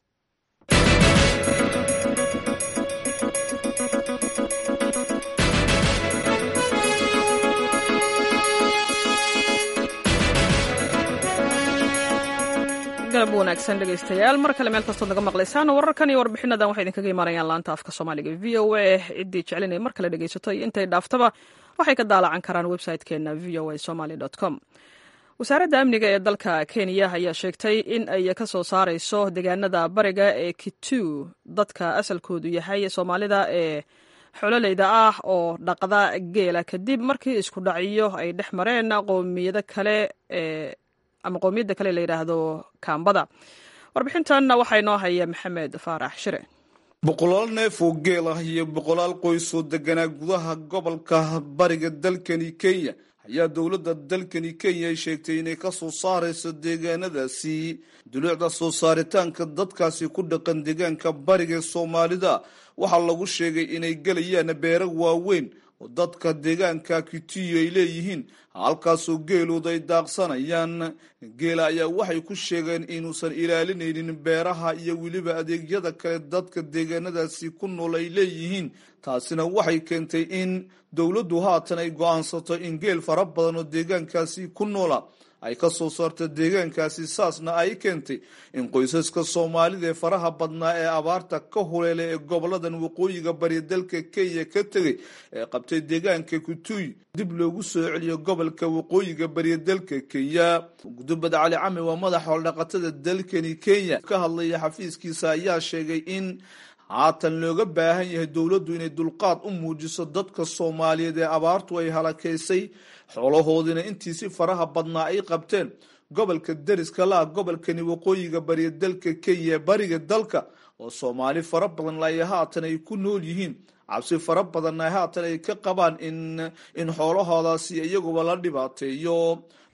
galab wanaagsan dhegaystayaal mar kale meel kastood naga maqlaysaan wararkan iyo warbixinadan waxay idinkaga imaanayaan laanta afka soomaaliga v o a. ciddii jeclinay mar kale dhegaysato iyo intay dhaaftaba waxay ka daalacan karaan website-keena v o a somaly com. wasaaradda amniga ee dalka kenya ayaa sheegtay in ay ka soo saarayso deegaanada bariga ee kitu dadka asalkoodu yahay soomaalida ee xololeyda ah oo dhaqda geela kadib markii isku dhacyo ay dhex mareen qowmiyada kale ama qowmiyadda kale la yidhaahdo kaambada. warbixintan waxaa inoo haya maxamed faarax shire. boqolaal neef oo geel ah iyo boqolaal qoys oo deganaa gudaha gobolka bariga dalkani kenya ayaa dowladda dalkani kenya ay sheegtay inay ka soo saarayso deegaanadaasi duluucda soo saaritaanka dadkaasi ku dhaqan deegaanka bariga soomaalida. waxaa lagu sheegay inay gelayaan beero waaweyn oo dadka deegaanka kitiyo ay leeyihiin, halkaasoo geelooda ay daaqsanayaan. geela ayaa waxay ku sheegeen inuusan ilaalinaynin beeraha iyo weliba adeegyada kale dadka deegaanadaasi ku nool ay leeyihiin. taasina waxay keentay in dowladdu haatan ay go-aansato in geel fara badan oo deegaankaasi ku noola ay ka soo saarta deegaankaasi. saasna ay keentay in qoysaska soomaalida ee faraha badnaa ee abaarta ka huleelay ee goboladan waqooyiga bari dalka kenya ka tegay ee qabtay deegaanka kutuy dib loogu soo celiyo gobolka waqooyiga bari dalka kenya. gudubad cali cami waa madaxa xoldhaqatada dalkani kenya ka hadlaya xafiiskiisa ayaa sheegay in haatan looga baahan yahay dowladdu inay dulqaad u muujiso dadka soomaaliyeed ee abaartu ay halakaysay, xoolahoodina intii si faraha badnaa ay qabteen gobolka deriska laha gobolkani waqooyiga bariya dalka kenya bariga dalka oo soomaali fara badan ay haatan ay ku nool yihiin. cabsi fara badanna haatan ay ka qabaan in xoolahoodaasi iyaguba la dhibaateeyo.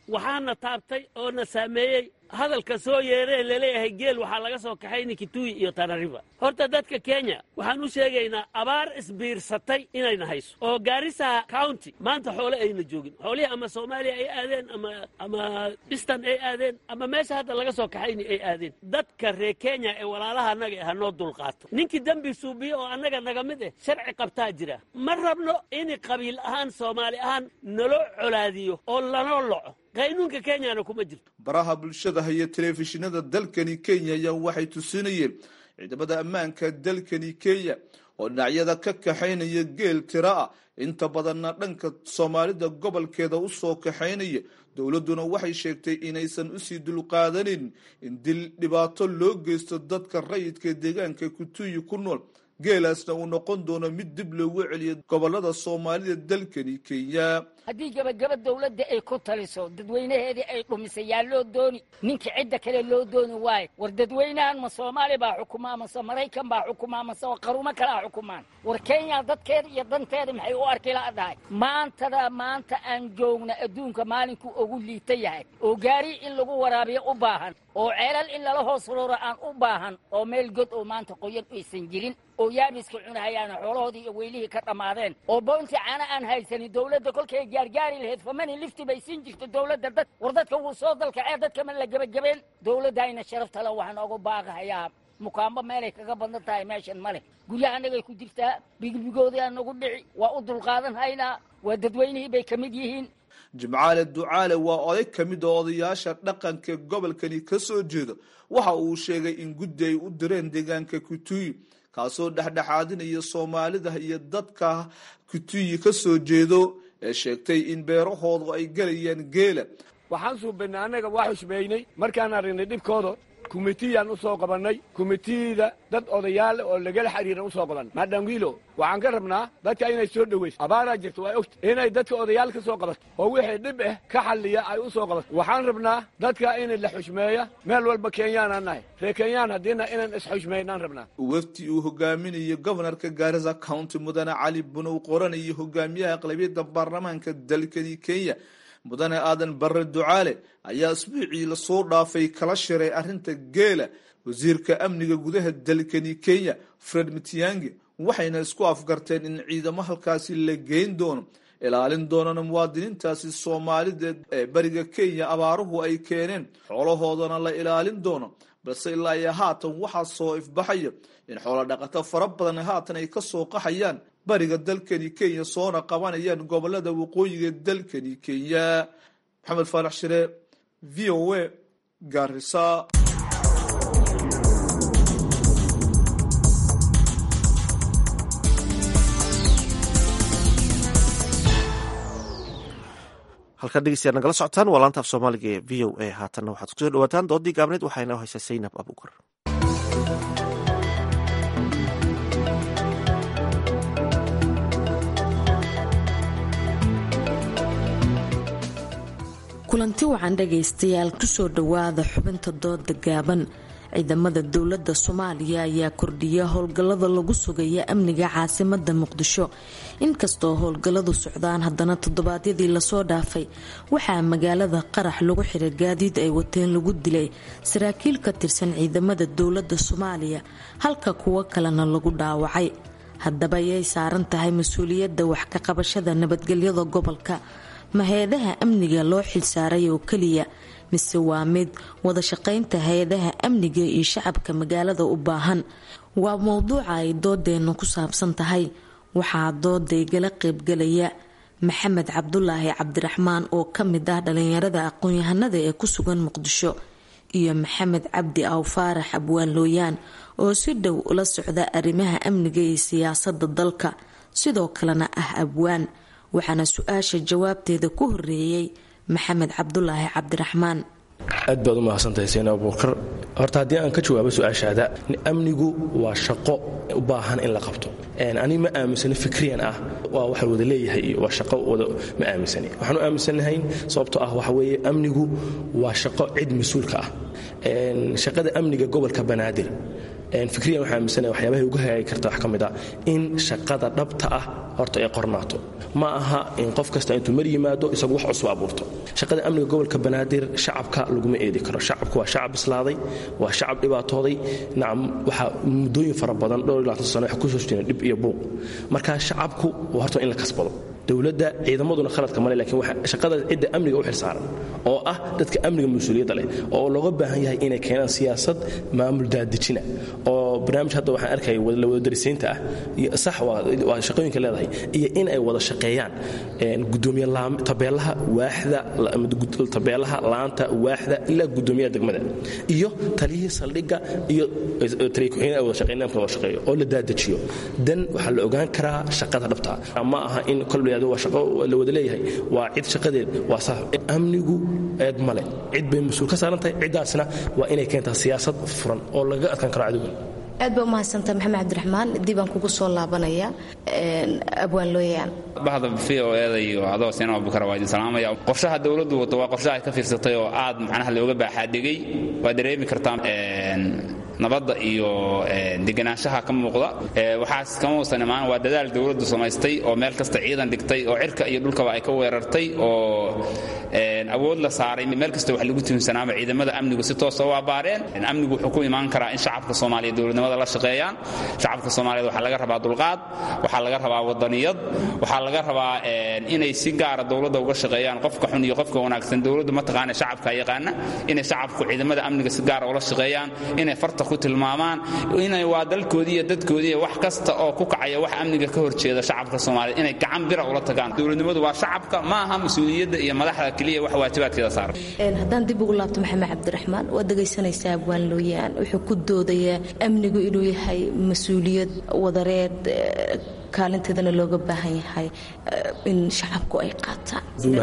waxaana taabtay oo na saameeyey hadalka soo yeereen laleeyahay geel waxaa laga soo kaxayni Kitui iyo Tana River. Horta dadka Kenya waxaan u sheegaynaa abaar isbiirsatay inayna hayso oo Garissa County maanta xoolo ayna joogin. Xoolihii ama Soomaaliya ay aadeen ama Eastern ay aadeen ama meesha hadda laga soo kaxayni ay aadeen. Dadka reer Kenya ee walaalaha anaga ah noo dulqaato. Ninkii dambi suubiyo oo anaga naga mid ah sharci qabtaa jira. Ma rabno in qabiil ahaan Soomaali ahaan naloo colaadiyo oo lanoo loco. qaynuunka Kenyana kuma jirto. baraha bulshada iyo telefishinada dalkani Kenya ayaa waxay tusinayeen ciidamada ammaanka dalkani Kenya oo dhinacyada ka kaxaynaya geel tira ah inta badanna dhanka Soomaalida gobolkeeda u soo kaxaynaya. dawladuna waxay sheegtay inaysan u sii dulqaadanin in dil dhibaato loo geysto dadka rayidka deegaanka Kitui ku nool. geelaasna uu noqon doono mid dib loogu celiyo gobolada Soomaalida dalkani Kenya. haddii gabagaba dawladda ay ku taliso dadweynaheedii ay dhumisay yaa loo dooni ninka cidda kale loo dooni waayo war dadweynahan ma Soomaali baa xukumaa mase Maraykan baa xukumaa mase qarumo kale xukumaan war Kenya dadkeeda iyo danteeda maxay u arki laadahay maanta aan joogna adduunka maalinku ugu liita yahay oo gaari in lagu waraabiyo u baahan oo ceelal in lala hoos rooro aan u baahan oo meel god oo maanta qoyan aysan jirin oo yaabiska cunahayaan xoolahoodii iyo weylihii ka dhamaadeen oo boonti caana aan haysanin dawladda kolkay gaargaari lahayd famani lifti bay siin jirto dawladda war dadka wuu soo dalkacee dadka ma la gabagabeen dawladdayna sharafta le waxaan ugu baaqahayaa mukaamba meelay kaga badan tahay meeshan male guryahanagay ku jirtaa bigbigoodii aan nagu dhici waa u dulqaadan haynaa waa dadweynihii bay ka mid yihiin. Jimcaale Ducaale waa oday ka mid ah odayaasha dhaqanka gobolkani ka soo jeeda waxa uu sheegay in guddi ay u direen deegaanka Kitui kaasoo dhexdhexaadinaya Soomaalida iyo dadka Kitui ka soo jeedo ee sheegtay in beerahoodu ay galayaan geela. waxaan suubanay anaga wax xusbeynay markaan aragnay dhibkooda kumitiyaan u soo qabanay kumitiyada dad odayaal oo laga xiriir u soo qaban madangilo waxaan ka rabnaa dadka inay soo dhaweys abaara jirto way ogta inay dadka odayaal ka soo qabato oo wixii dhib ah ka xalliya ay u soo qabato waxaan rabnaa dadka in la xushmeeyo meel walba Kenyaan anahay reer Kenyaan hadina inaan is xushmeeynaan rabnaa. wafti uu hogaaminayo gobolka Garissa County Mudane Ali Bunow Qoran iyo hogaamiyaha aqlabiyadda baarlamaanka dalkani Kenya Mudane Aadan Barre Ducaale ayaa isbuucii la soo dhaafay kala shiray arrinta geela wasiirka amniga gudaha dalkani Kenya Fred Matiang'i waxayna isku afgarteen in ciidamo halkaasi la geyn doono ilaalin doonana muwaadiniintaasi Soomaalida ee bariga Kenya abaaruhu ay keeneen xoolahoodana la ilaalin doono balse ilaa iyo haatan waxaa soo ifbaxaya in xoolo dhaqato fara badan haatan ay ka soo qaxayaan bariga dalkani Kenya soona qabanayaan gobolada waqooyiga dalkani Kenya. Maxamed Faarax Shire VOA Garissa. halka dhegeystayaal nagala socotaan waa laanta af Soomaaliga ee VOA haatanna waxaad kusoo dhawaataan doodii gaabneed waxayna haysaa Saynab Abuukar. kulanti wacan dhagaystayaal kusoo dhawaada xubinta dooda gaaban. ciidamada dowladda Soomaaliya ayaa kordhiya howlgallada lagu sugaya amniga caasimada Muqdisho inkastoo howlgalladu socdaan haddana toddobaadyadii lasoo dhaafay waxaa magaalada qarax lagu xiray gaadiid ay wateen lagu dilay saraakiil ka tirsan ciidamada dowladda Soomaaliya halka kuwa kalena lagu dhaawacay. haddaba ayay saaran tahay mas-uuliyadda wax ka qabashada nabadgelyada gobolka ma hay-adaha amniga loo xilsaaray oo keliya mise waa mid wada shaqaynta hay-adaha amniga iyo shacabka magaalada u baahan? waa mowduuca ay doodeena ku saabsan tahay. waxaa doodaygala qaybgalaya maxamed cabdulaahi cabdiraxmaan oo ka mid ah dhalinyarada aqoon-yahanada ee ku sugan Muqdisho iyo maxamed cabdi aw faarax abwaan looyaan oo si dhow ula socda arrimaha amniga iyo siyaasadda dalka sidoo kalena ah abwaan. waxaana su-aasha jawaabteeda ku horeeyay maxamed cabdulaahi cabdiraxmaan. aad baad u mahadsantahay Saynab Abuukar. horta haddii aan ka jawaabo su-aashaada amnigu waa shaqo u baahan in la qabto. ani ma aaminsani fikriyan ah waa waxa wada leeyahay waa shaqo wada ma aaminsani. waxaan u aaminsanahay sababtoo ah waxa weeye amnigu waa shaqo cid mas-uulka ah. shaqada amniga gobolka Banaadir fikriyan waxaa aaminsanahay waxyaabahay uga hagaagi karta wax ka mid ah in shaqada dhabta ah horta ay qornaato ma aha in qof kasta intuu mar yimaado isagu wax cusub abuurto shaqada amniga gobolka banaadir shacabka laguma eedi karo shacabku waa shacab bislaaday waa shacab dhibaatooday nacam waxaa muddooyin fara badan dhowr iyo 20 sano wax ku soo jireen dhib iyo buuq marka shacabku waa horta in la kasbado dowladda ciidamaduna khaladka male laakiin waxa shaqada cidda amniga u xilsaaran oo ah dadka amniga mas'uuliyadda leh oo looga baahan yahay inay keenaan siyaasad maamul daadejina oo barnaamij hadda waxaan arkay wada darisiinta ah sax waa shaqooyinka leedahay iyo in ay wada shaqeeyaan gudoomiye tabeelaha waaxda tabeelaha laanta waaxda ilaa gudoomiyaha degmada iyo taliyihii saldhigga iyo tariikuxina ay wada shaqeynaan wada shaqeeyo oo la daadejiyo dan waxa la ogaan karaa shaqada dhabta ma aha in kolba waa shaqo la wada leeyahay waa cid shaqadeed waa sax amnigu eed male cid bay mas'uul ka saaran tahay cidaasna waa inay keentaa siyaasad furan oo laga adkaan karo cadowga aad baa umahadsantahay maxamed cabdiraxmaan dib aan kugu soo laabanaya abwaan looyaan bahda VOA iyo adoo Seenaa Abubakar waa idin salaamaya qorshaha dawladdu wato waa qorshaha ay ka fiirsatay oo aad macnaha looga baaxaadhigay waa dareemi kartaa nabadda iyo deganaanshaha ka muuqda waxaas kama uusan imaan waa dadaal dawladdu samaystay oo meel kasta ciidan dhigtay oo cirka iyo dhulkaba ay ka weerartay oo awood la saaray meel kasta wax lagu tuhunsanaa ciidamada amnigu si toos ah u abaareen amnigu wuxuu ku imaan karaa in shacabka Soomaaliyeed dawladnimada la shaqeeyaan shacabka Soomaaliyeed waxa laga rabaa dulqaad waxa laga rabaa wadaniyad waxa laga rabaa inay si gaar ah dawladda uga shaqeeyaan qofka xun iyo qofka wanaagsan dawladdu ma taqaan shacabka yaqaana inay shacabku ciidamada amniga si gaar ah ula shaqeeyaan inay farta ku tilmaamaan inay waa dalkoodii iyo dadkoodii wax kasta oo ku kacaya wax amniga ka horjeeda shacabka Soomaaliyeed inay gacan bira ula tagaan dawladnimadu waa shacabka ma aha mas'uuliyadda iyo madaxda kaliya wax waajibaadkeeda saaran haddaan dib ugu laabto maxamed cabdiraxmaan waa dhagaysanaysaa abwaan looyaan wuxuu ku doodayaa amnigu inuu yahay mas'uuliyad wadareed kaalinteedana looga baahan yahay in shacabku ay qaataan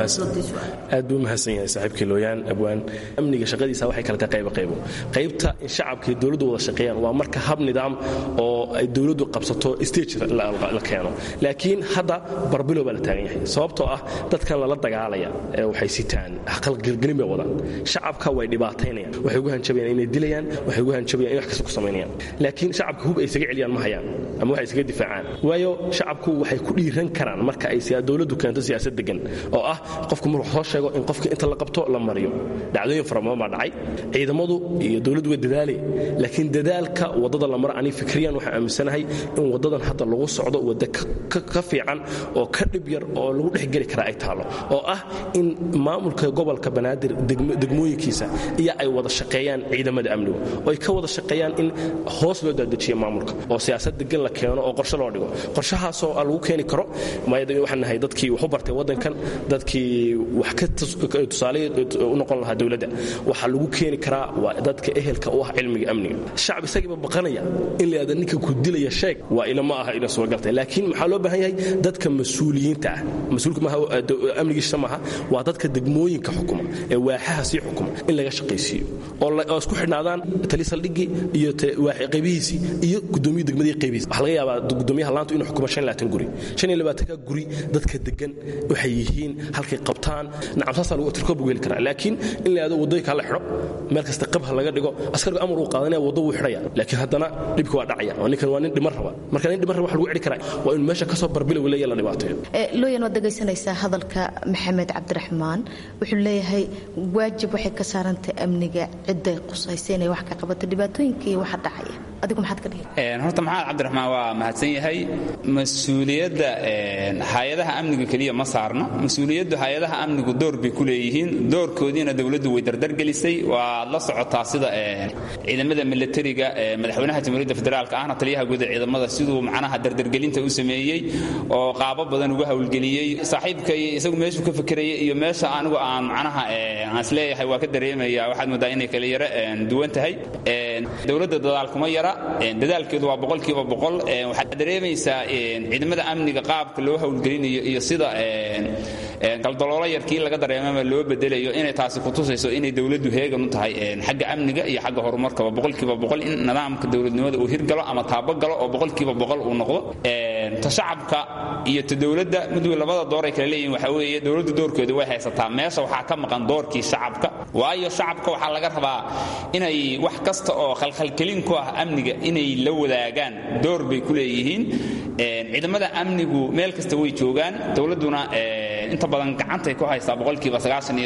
aad buu mahadsan yahay saaxiibkii looyaan abwaan amniga shaqadiisa waxay kala tahay qaybta in shacabka iyo dawladdu wada shaqeeyaan waa marka hab nidaam oo ay dawladdu qabsato stage la keeno laakiin hadda barbilo baa la taagan yahay sababtoo ah dadkan lala dagaalaya waxay sitaan qalqalgelin bay wadaan shacabka way dhibaataynayaan waxay ugu hanjabayaan inay dilayaan waxay ugu hanjabayaan in wax kasta ku sameeyaan laakiin shacabka hub ay isaga celiyaan ma hayaan ama waxay isaga difaacaan waayo shacabku waxay ku dhiiran karaan marka ay dawladdu keento siyaasad degan oo ah qofku markuu soo sheego in qofka inta la qabto la mariyo dhacdooyin fara badan baa dhacay ciidamadu iyo dawladdu way dadaalay laakiin dadaalka wadada la maro ani fikriyan waxa aaminsanahay in wadadan hadda lagu socdo wada ka fiican oo ka dhib yar oo lagu dhexgeli kara ay taalo oo ah in maamulka gobolka banaadir degmooyinkiisa iyo ay wada shaqeeyaan ciidamada amniga oo ay ka wada shaqeeyaan in hoos loo daadajiyo maamulka oo siyaasad degan la keeno oo qorshe loo dhigo qorshahaasoo lagu keeni karo waxaan nahay dadkii wax u bartay waddankan dadkii wax ka tusaale u noqon lahaa dawladda waxaa lagu keeni karaa waa dadka ehelka u ah cilmiga amniga shacab isagiiba baqanaya in la yidhahdo ninka ku dilaya sheeg waa ila ma aha ina soo galtay laakiin maxaa loo baahan yahay dadka mas-uuliyiinta ah mas-uulka maaha amnigiisa maaha waa dadka degmooyinka xukuma ee waaxaha sii xukuma in laga shaqaysiiyo oo isku xidhnaadaan tali saldhigii iyo qaybihiisii iyo gudoomiye degmadii qaybihiisa waxa laga yaabaa gudoomiyaha laantu inuu xukumo 25 guri 25 guri dadka degan waxay yihiin halkay qabtaan nacamsaasa lagu tirkoob ugu heli karaa laakiin in la yidhahdo wadooyinka la xidho meel kasta qabha laga dhigo askarigu amar uu qaadanaya waddo wuu xidhaya laakiin haddana dhibka waa dhacaya oo ninkan waa nin dhimar raba marka nin dhimar raba wax lagu celi karaa waa in meesha kasoo barbilow leeyahay la dhibaateeyo looyan waad dhagaysanaysaa hadalka maxamed cabdiraxmaan wuxuu leeyahay waajib waxay ka saarantay amniga cidday qusaysa inay wax ka qabato dhibaatooyinkii waxa dhacaya adigu maxaad ka dhihi horta maxamed cabdiraxmaan waa mahadsan yahay mas-uuliyadda hay-adaha amniga keliya ma saarno mas-uuliyaddu hay-adaha amnigu door bay ku leeyihiin doorkoodiina dawladdu way dardargelisay waad la socotaa sida ciidamada militariga madaxweynaha jamhuuriyadda federaalka ahna taliyaha guud ee ciidamada siduu macnaha dardargelinta u sameeyey oo qaabo badan uga hawlgeliyey saaxiibkay isagu meeshuu ka fikirayay iyo meesha anigu aan macnaha aan isleeyahay waa ka dareemaya waxaad moodaa inay kala yara duwan tahay dawladda dadaal kuma yara dadaalkeedu waa 100% waxaad dareemaysaa ciidamada amniga qaabka loo hawlgelinayo iyo sida galdaloolo yarkii laga dareemama loo bedelayo inay taasi ku tusayso inay dowladdu heegan u tahay xagga amniga iyo xagga horumarkaba boqolkiiba boqol in nidaamka dowladnimada uu hirgalo ama taabagalo oo boqolkiiba boqol uu noqdo ta shacabka iyo ta dowladda mid labada door ay kala leeyihiin waxa weeye dowladda doorkeeda way haysataa meesha waxaa ka maqan doorkii shacabka waayo shacabka waxaa laga rabaa inay wax kasta oo khalkhalkelin ku ah amniga inay la wadaagaan door bay ku leeyihiin ciidamada amnigu meel kasta way joogaan dowladduna inta badan gacantay ku haysaa boqolkiiba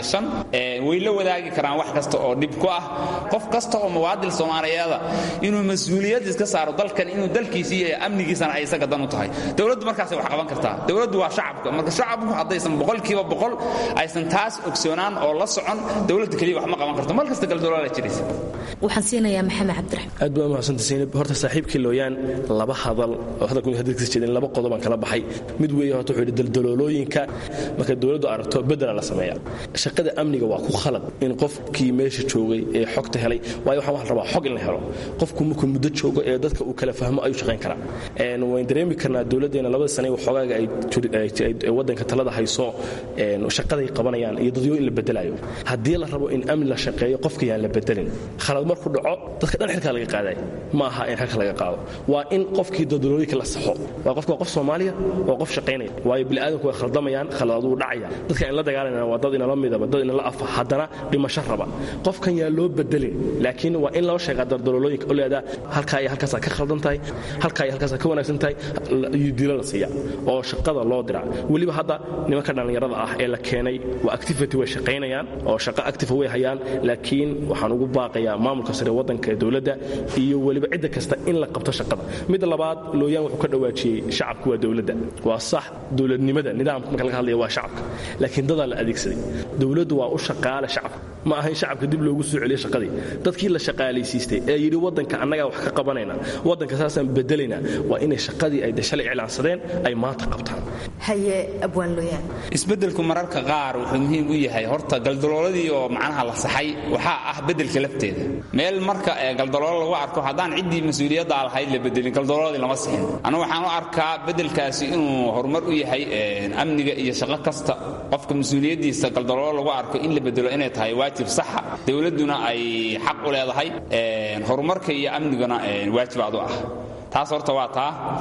95 way la wadaagi karaan wax kasta oo dhib ku ah qof kasta oo muwaadin Soomaaliyeed inuu mas'uuliyad iska saaro dalkan inuu dalkiisa iyo amnigiisana ay isaga dan u tahay dowladdu markaas wax qaban kartaa dowladdu waa shacabka marka shacabku haddaysan boqolkiiba boqol aysan taas ogsoonaan oo la socon dowladda kaliya wax ma qaban karto mar kasta galdaloolo la jiraysa waxaan siinayaa maxamed cabdiraxmaan aad baa mahadsantahay horta saaxiibkii looyaan laba hadal oo hadalku hadalkiisa jeedin laba qodob aan kala baxay mid weeye horta wuxuu daldaloolooyinka marka dowladdu aragto bedel la sameeyaa shaqada amniga waa ku khalad in qofkii meesha joogay ee xogta helay waayo waxaan wax rabaa xog in la helo qofku markuu muddo joogo ee dadka uu kala fahmo ayuu shaqayn karaa waan dareemi karnaa dowladdeena labada sano waxoogaga ay wadanka talada hayso shaqaday qabanayaan iyo dadyo in la bedelayo haddii la rabo in amni la shaqeeyo qofka yaan la bedelin khalad markuu dhaco dadka dhan xilka laga qaaday ma aha in xilka laga qaado waa in qofkii dadalooyinka la saxo waa qofka qof Soomaaliya waa qof shaqaynaya waayo bilaadanku way khaldamayaan khaladuu dhacaya dadka in la dagaalanayaan waa dad in la midaba dad in la afa haddana dhimasho raba qofkan yaa loo bedelin laakiin waa in loo sheegaa dadalooyinka oo leeyahay halka ay halkaas ka khaldan tahay halka ay halkaas ka wanaagsan tahay dilo la siiya oo shaqada loo dira waliba hadda nimanka dhalinyarada ah ee la keenay waa activity way shaqaynayaan oo shaqo active way hayaan laakiin waxaan ugu baaqayaa maamulka sare wadanka dowladda iyo waliba cid kasta in la qabto shaqada mid labaad looyaan wuxuu ka dhawaajiyay shacabku waa dowladda waa sax dowladnimada nidaamka marka laga hadlayo waa shacabka laakiin dad la adeegsaday dowladdu waa u shaqaale shacabka ma ahayn shacabka dib loogu soo celiyo shaqadii dadkii la shaqaalaysiistay ee yiri wadanka annaga wax ka qabanayna wadanka saasan bedelayna waa inay shaqadii ay dashalay cilaansadeen ay maanta qabtaan haye abwaan looyaan isbedelku mararka qaar wuxuu muhiim u yahay horta galdalooladii oo macnaha la saxay waxa ah bedelka lafteeda meel marka galdaloolo lagu arko haddaan ciddii mas'uuliyadda lahayd la bedelin galdalooladii lama sixin anigu waxaan u arkaa bedelkaasi inuu horumar u yahay amniga iyo shaqo kasta qofka mas'uuliyaddiisa galdaloolo lagu arko in la bedelo inay tahay waajib saxa dowladduna ay xaq u leedahay horumarka iyo amniguna waajibaad u ah taas horta waa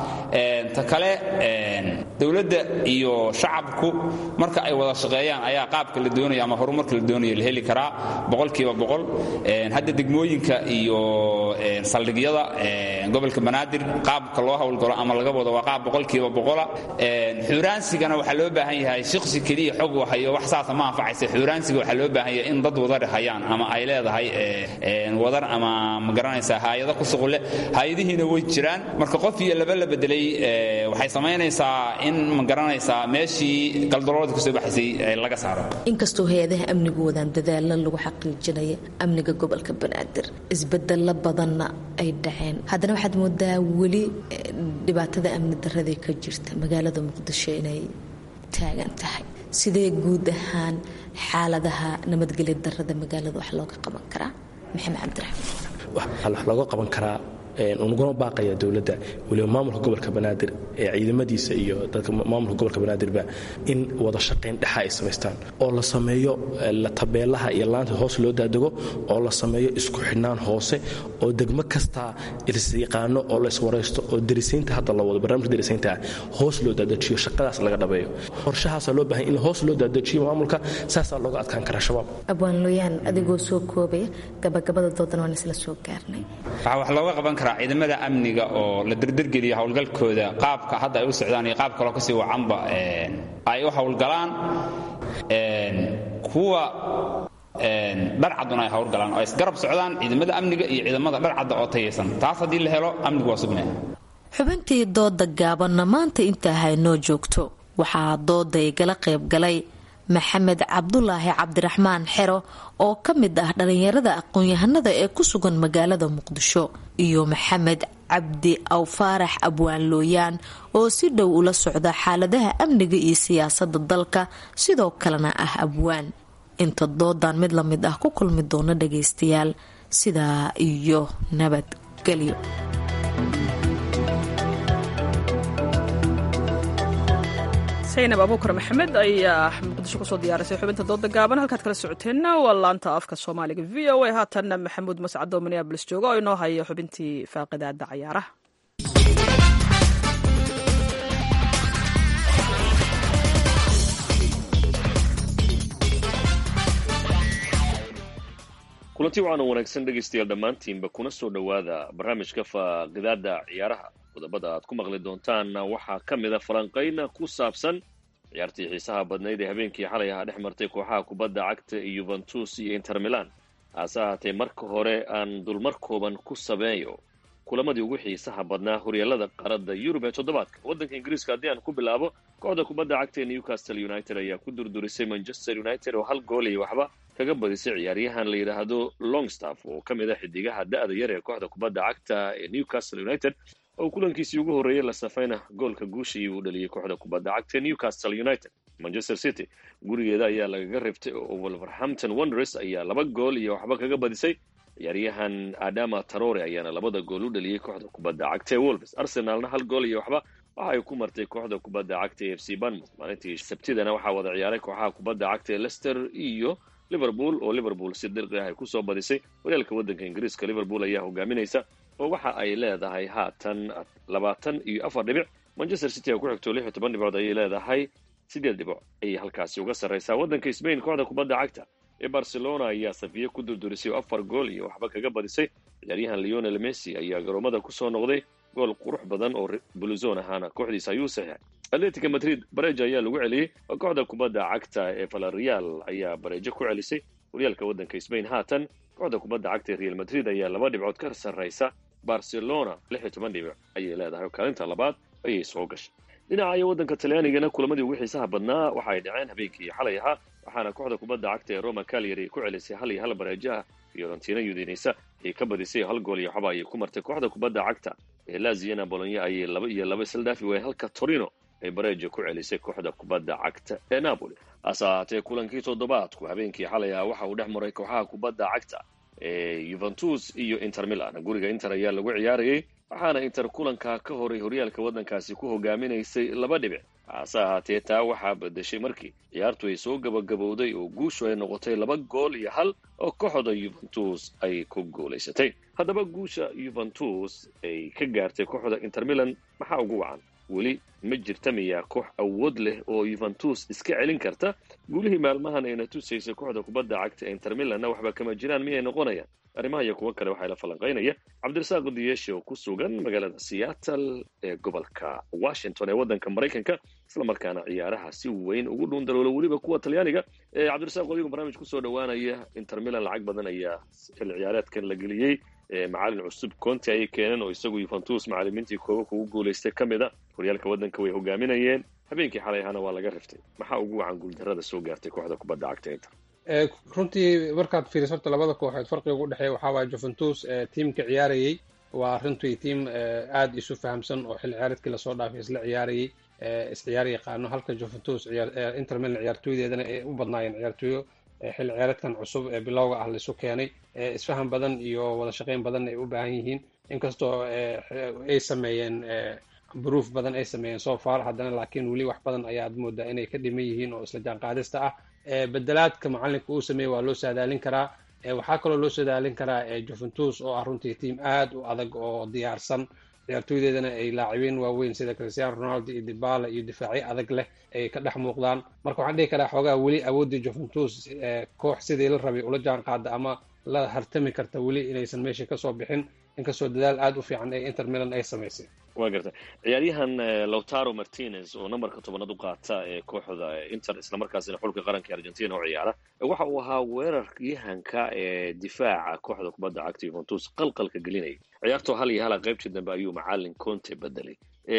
ta kale dowladda iyo shacabku marka ay wada shaqeeyaan ayaa qaabka la doonayo ama horumarka la doonayo la heli karaa boqolkiiba boqol hadda degmooyinka iyo saldhigyada gobolka banaadir qaabka loo hawlgalo ama laga wado waa qaab boqolkiiba boqola xuuraansigana waxaa loo baahan yahay shaqsi keliya xog wahayo wax saasa ma anfacaysa xuuraansiga waxaa loo baahan yahay in dad wadar hayaan ama ay leedahay wadar ama ma garanaysaa hay'ado ku suqul leh hay'adihiina way jiraan marka qof iyo laba la bedelay waxay samaynaysaa in ma garanaysaa meeshii galdaloolada ku soo baxaysay laga saaro inkastoo hay'adaha amnigu wadaan dadaalo lagu xaqiijinayo amniga gobolka banaadir isbedelo badanna ay dhaceen haddana waxaad moodaa weli dhibaatada amni darrada ka jirta magaalada muqdisho inay taagan tahay sidee guud ahaan xaaladaha nabadgelyo darrada magaalada wax looga qaban karaa maxamed cabdiraxmaan wax looga qaban karaa unguna baaqaya dowladda waliba maamulka gobolka banaadir ee ciidamadiisa iyo dadka maamulka gobolka banaadirba in wada shaqayn dhexa ay samaystaan oo la sameeyo la tabeelaha iyo laanta hoos loo daadego oo la sameeyo isku xidhnaan hoose oo degmo kasta isyaqaano oo la iswaraysto oo darisaynta hadda la wado barnaamijka darisaynta hoos loo daadajiyo shaqadaas laga dhabeeyo qorshahaasa loo baahan in hoos loo daadajiyo maamulka saasaa looga adkaan karaa shabaab abwaan looyaan adigoo soo koobaya gabagabada doodan waan isla soo gaarnay waxaa wax looga qaban karaa ciidamada amniga oo la dardargeliyo howlgalkooda qaabka hadda ay u socdaan iyo qaab kaloo kasii wacanba ay u howlgalaan kuwa dharcaduna ay howlgalaan oo isgarab socdaan ciidamada amniga iyo ciidamada dharcadda oo tayaysan taas haddii la helo amnigu waa sugnaya xubintii dooda gaabanna maanta intaa haynoo joogto waxaa dooda igala qayb galay maxamed cabdulaahi cabdiraxmaan xero oo ka mid ah dhalinyarada aqoon-yahanada ee ku sugan magaalada muqdisho iyo maxamed cabdi awfaarax abwaan looyaan oo si dhow ula socda xaaladaha amniga iyo siyaasada dalka sidoo kalena ah abwaan inta doodan mid la mid ah ku kulmi doona dhagaystayaal sidaa iyo nabadgelyo saynab abuukar maxamed ayaa muqdisho kusoo diyaarisay xubinta dooda gaaban. halkaad kala socoteenna waa laanta afka soomaaliga v o a. haatanna maxamuud mascado minneabolis jooga oo inoo haya xubintii faaqidaada cayaaraha. kulanti wacan wanaagsan dhegaystayaal dhammaantiinba kuna soo dhowaada barnaamijka faaqidaada ciyaaraha. qodobada aad ku maqli doontaanna waxaa ka mid a falanqayna ku saabsan ciyaartii xiisaha badnayd ee habeenkii xalay ahaa dhex martay kooxaha kubadda cagta ee Juventus iyo Inter Milan. hase ahaatee marka hore aan dulmar kooban ku sameeyo kulamadii ugu xiisaha badnaa horyaalada qaaradda Yurub ee toddobaadka. waddanka Ingiriiska haddii aan ku bilaabo, kooxda kubadda cagta ee Newcastle United ayaa ku durdurisay Manchester United oo 1 gool iyo waxba kaga badisay ciyaaryahan la yidhaahdo Longstaff oo ka mid ah xidigaha da'da yar ee kooxda kubadda cagta ee Newcastle United oo kulankiisii ugu horreeyay la safayna goolka guushii uu dhaliyay kooxda kubadda cagta ee Newcastle United. Manchester City gurigeeda ayaa lagaga riftay oo Wolverhampton Wanderers ayaa 2 gool iyo waxba kaga badisay. ciyaaryahan Adama Traore ayaana 2 gool u dhaliyay kooxda kubadda cagta ee Wolves. Arsenalna 1 gool iyo waxba waxa ay ku martay kooxda kubadda cagta ee FC Bournemouth. maalintii Sabtidana waxaa wada ciyaaray kooxaha kubadda cagta ee Leicester iyo Liverpool oo Liverpool si dirqi ah ay ku soo badisay. horyaalka waddanka Ingiriiska Liverpool ayaa hogaaminaysa oo waxa ay leedahay haatan 24 dhibic. Manchester City oo ku xigto 16 dhibcood ayay leedahay, 8 dhibic ayay halkaasi uga sarreysaa. waddanka Spain kooxda kubadda cagta ee Barcelona ayaa Sevilla ku durdurisay 4 gool iyo waxba kaga badisay. ciyaaryahan Lionel Messi ayaa garoomada ku soo noqday gool qurux badan oo Bluzon ahaana kooxdiisa ayuu saxiixay. Atletico Madrid bareejo ayaa lagu celiyay oo kooxda kubadda cagta ee Villarreal ayaa bareejo ku celisay. horyaalka waddanka Spain haatan kooxda kubadda cagta ee Real Madrid ayaa 2 dhibcood ka sarreysa. Barcelona 16 dhibic ayay leedahay, kaalinta labaad ayay soo gashay. dhinaca waddanka Talyaanigana kulamadii ugu xiisaha badnaa waxa ay dhaceen habeenkii xalay ahaa, waxaana kooxda kubadda cagta ee Roma Cagliari ku celisay 1-1 bareejo ah. Fiorentina Udinese ay ka badisay 1 gool iyo waxba ayay ku martay kooxda kubadda cagta ee Lazio. Bologna ayay 2-2 isla dhaafi waayeen, halka Torino ay bareejo ku celisay kooxda kubadda cagta ee Napoli. hase ahaatee kulankii toddobaadku habeenkii xalay ahaa waxa uu dhex maray kooxaha kubadda cagta ee Juventus iyo Inter Milan. guriga Inter ayaa lagu ciyaarayay, waxaana Inter kulanka ka horay horyaalka waddankaasi ku hogaaminaysay 2 dhibic. hase ahaatee taa waxaa bedeshay markii ciyaartu ay soo gabagabowday oo guushu ay noqotay 2 gool iyo 1 oo kooxda Juventus ay ku guulaysatay. haddaba guusha Juventus ay ka gaartay kooxda Inter Milan maxaa ugu wacan? weli ma jirta miyaa koox awood leh oo Juventus iska celin karta? guulihii maalmahan ayna tusaysay kooxda kubadda cagta ee Inter Milanna waxba kama jiraan miyay noqonayaan? arrimaha iyo kuwa kale waxaa la falanqaynaya Cabdirasaaq Diyeeshe oo ku sugan magaalada Seattle ee gobolka Washington ee waddanka Mareykanka, isla markaana ciyaaraha si weyn ugu dhuundaloolo weliba kuwa Talyaaniga. Cabdirasaaq wadigu barnaamij ku soo dhowaanaya. Inter Milan lacag badan ayaa xilli ciyaareedkan la geliyey. macallin cusub Conte ayay keeneen oo isagu Juventus macallimiintii koobka ugu guulaystay ka mid ah. horyaalka waddanka way hogaaminayeen, habeenkii xalay ahana waa laga riftay. maxaa ugu wacan guuldarrada soo gaartay kooxda kubadda cagta Inter? runtii markaad fiiriso horta labada kooxood farqiga ugu dhexeeya waxaa waaye Juventus tiimka ciyaarayay waa runtii tiim aad isu fahamsan oo xilli ciyaareedkii lasoo dhaafay isla ciyaarayay, isciyaar yaqaano, halka Juventus Inter Milan ciyaartooydeedana ay u badnaayeen ciyaartooyo xilli ciyaareedkan cusub ee bilowga ah laisu keenay. isfaham badan iyo wada shaqayn badan ay u baahan yihiin, inkastoo ay sameeyeen proof badan ay sameeyeen so far, haddana laakiin weli wax badan ayaad moodaa inay ka dhiman yihiin oo isla jaanqaadista ah. bedelaadka macallinka uu sameeyey waa loo saadaalin karaa. waxaa kaloo loo saadaalin karaa Juventus oo ah runtii tiim aad u adag oo diyaarsan, ciyaartooydeedana ay laacibiin waaweyn sida Cristiano Ronaldo iyo Dybala iyo difaacyo adag leh ay ka dhex muuqdaan. marka waxaan dhihi karaa xoogaa weli awooddii Juventus koox sidii la rabay ula jaanqaada ama la hartami karta weli inaysan meesha ka soo bixin, inkastoo dadaal aad u fiican ee Inter Milan ay samaysay. waa garta ciyaaryahan Lautaro Martinez oo nambarka 10 u qaata ee kooxda Inter isla markaasina xulka qaranka Argentina oo ciyaara, waxa uu ahaa weeraryahanka ee difaaca kooxda kubadda cagta Juventus qalqalka gelinay. ciyaartu 1-1 qaybtii dambe ayuu macallin Conte bedelay.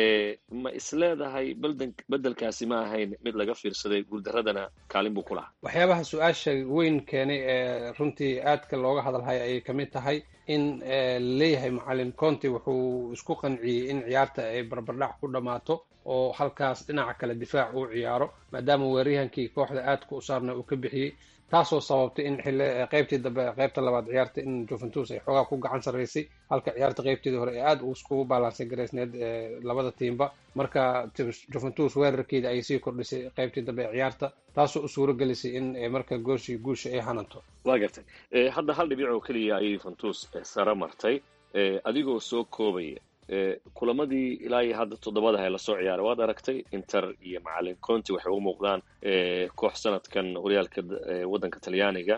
ma isleedahay bedelkaasi ma ahayn mid laga fiirsaday, guuldaradana kaalin buu ku lahaa? waxyaabaha su-aasha weyn keenay ee runtii aadka looga hadalhaya ayay ka mid tahay in laleeyahay macalin conte wuxuu isku qanciyey in ciyaarta ay barbardhac ku dhammaato oo halkaas dhinaca kale difaac uu ciyaaro maadaama weeraryahankii kooxda aadka u saarna uu ka bixiyey taasoo sababtay in qaybtii dambe qaybta labaad ciyaarta in Juventus ay xoogaa ku gacan sarreysay halka ciyaarta qaybteedii hore ay aad iskugu balansay garaysneed labada tiimba marka Juventus weerarkeeda ay sii kordhisay qaybtii dambe ciyaarta taasoo u suuro gelisay in marka guusha ay hananto. waa gartay hadda hal dhibic oo keliya ayay Juventus sare martay adigoo soo koobaya kulamadii ilaa iyo hadda toddobada la soo ciyaaray waad aragtay Inter iyo macalin Conte waxay u muuqdaan koox sanadkan horyaalka waddanka Talyaaniga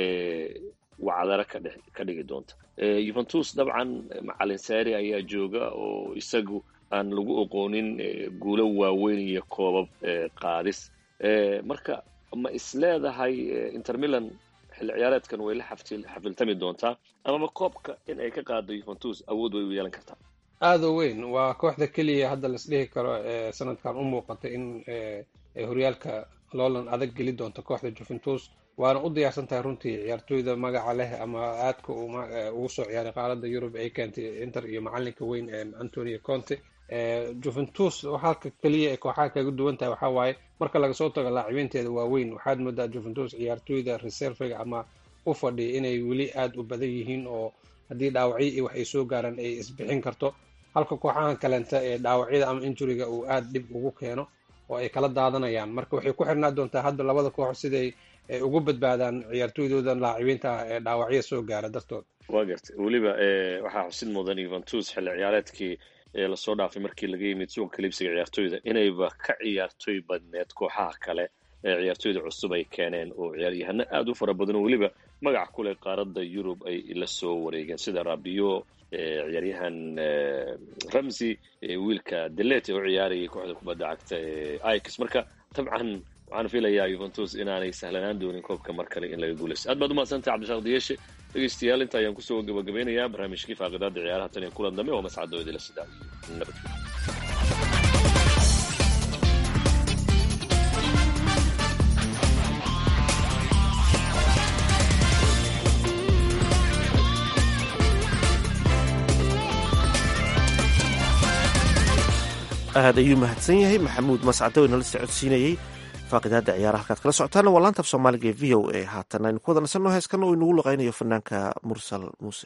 wacdara ka dhigi doonta Juventus dabcan macalin Sarri ayaa jooga oo isagu aan lagu oqoonin guulo waaweyn iyo koobab qaadis marka ma isleedahay Inter Milan xilli ciyaareedkan way la xafiltami doontaa ama koobka in ay ka qaado Juventus awood way u yeelan kartaa aad u weyn waa kooxda keliya hadda la isdhihi karo sanadkan u muuqata in horyaalka loolan adag geli doonto kooxda Juventus waana u diyaarsan tahay runtii ciyaartooyda magaca leh ama aadka ugu soo ciyaaray qaaradda Yurub ay keentay Inter iyo macalinka weyn Antonio Conte Juventus halka kaliya ee kooxaha kaga duwan tahay waxaa waaye marka laga soo tago laacibiinteeda waaweyn waxaad moodaa Juventus ciyaartooyda reserve ama u fadhiya inay weli aad u badan yihiin oo haddii dhaawacyo iyo wax ay soo gaaraan ay isbixin karto halka kooxahan kalenta ee dhaawacyada ama injuriga uu aad dhib ugu keeno oo ay kala daadanayaan marka waxay ku xirnaa doontaa hadda labada koox siday ugu badbaadaan ciyaartooydoodan laacibiinta ah ee dhaawacyo soo gaara dartood waa gartay weliba waxaa xusid mudan Juventus xilli ciyaareedkii lasoo dhaafay markii laga yimid suuqa kaliibsiga ciyaartooyda inayba ka ciyaartooy badneed kooxaha kale ciyaartooyda cusub ay keeneen oo ciyaaryahano aad u fara badan oo weliba magac ku leh qaaradda Yurub ay la soo wareegeen sida Rabiot ciyaaryahan Ramsey wiilka Delete oo ciyaarayay kooxda kubadda cagta Ajax marka tabcan waxaan filayaa Juventus inaanay sahlanaan doonin koobka mar kale in laga guuleysto aad baad u mahadsantahay Cabdishaaq Diyeshe dhegeystayaal inta ayaan kusoo gabagabeynayaa barnaamijkii faaqidaada ciyaaraha tan iyo kulan dambe oo mascadooda la sidaa nabadgelyo aad ayuu mahadsan yahay maxamuud mascado inala socodsiinayey faaqidaada ciyaaraha halkaad kala socotaana waa laanta af soomaaliga ee v o a haatan aynu ku wada nasanno heeskan oo inagu luqaynayo fanaanka mursal muuse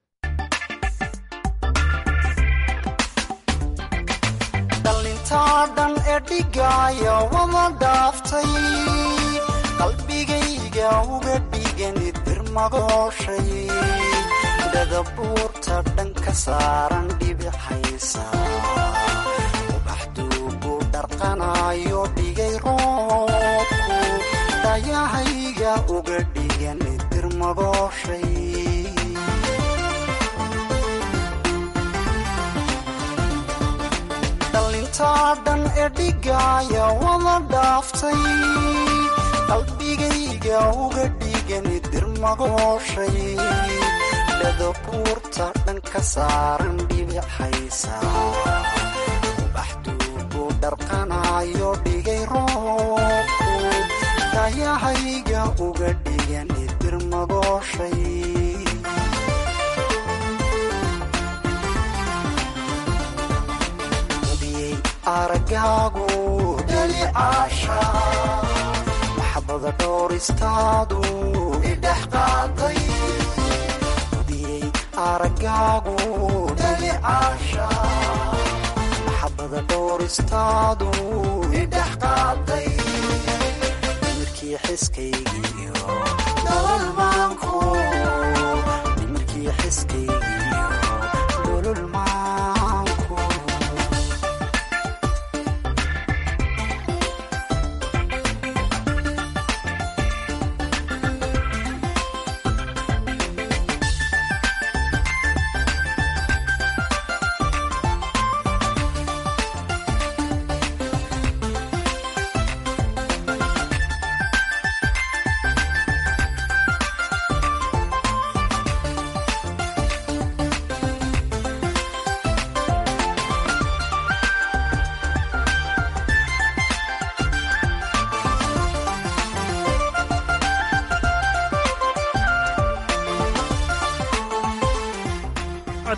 dhalintaa dhan ee dhigaya wada dhaaftay qalbigayga uga dhigani dirmagooshay dhadabuurta dhan ka saaran dhibixaysa dharqanayo dhigay roobku dhayahayga uga dhigan dirmagooshay dhalintaa dhan ee dhigaya wada dhaaftay qalbigayga uga dhigan dirmagooshay dhadabuurta dhan ka saaran dhibixaysa dharqanayo dhigay roobku dhayahayga uga dhigan dirmagooshay hubiyey aragaagu dhalicaasha maxabada dhooristaadu idhex qaaday hubiyey aragaagu dhalicaasha maxabada dhooristaadu idhex qaaday nimirkii xiskaygiiyo nololmaanku nimirkii xiskaygiiyo nololmaanku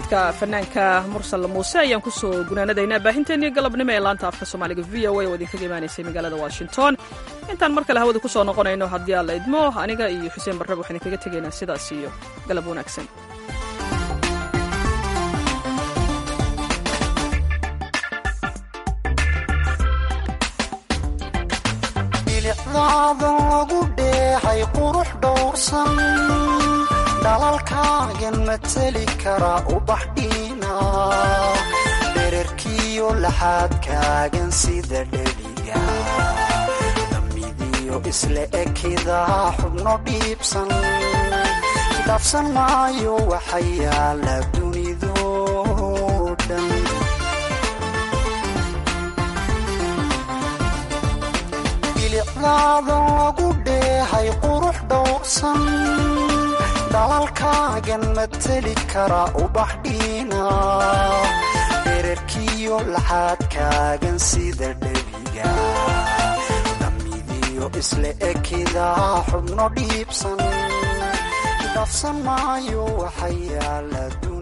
codka fanaanka mursal muuse ayaan kusoo gunaanadaynaa baahinteennii galabnimo ee laanta afka soomaaliga v o a oo idinkaga imaanaysay magaalada washington intaan mar kale hawada kusoo noqonayno haddii alla idmo aniga iyo xuseen barrab waxaan idinkaga tegaynaa sidaas iyo galab wanaagsan. bilicdaadan lagu dheehay qurux dhowrsan dhalalkaagan mateli kara ubax dhiina dherarkiyo laxaadkaagan sida dheliga damidiyo isla ekidaa xubno dhiibsan dhaafsan maayo waxa yaala dunidoo dhan bilicdaadan lagu dheehay qurux dhowrsan dhalalkaagan mateli kara ubax dhiina dherarkiyo laxaadkaagan sida dheliga damidiyo isla ekidaa xubno dhiibsan dhaafsan maayo waxa yaala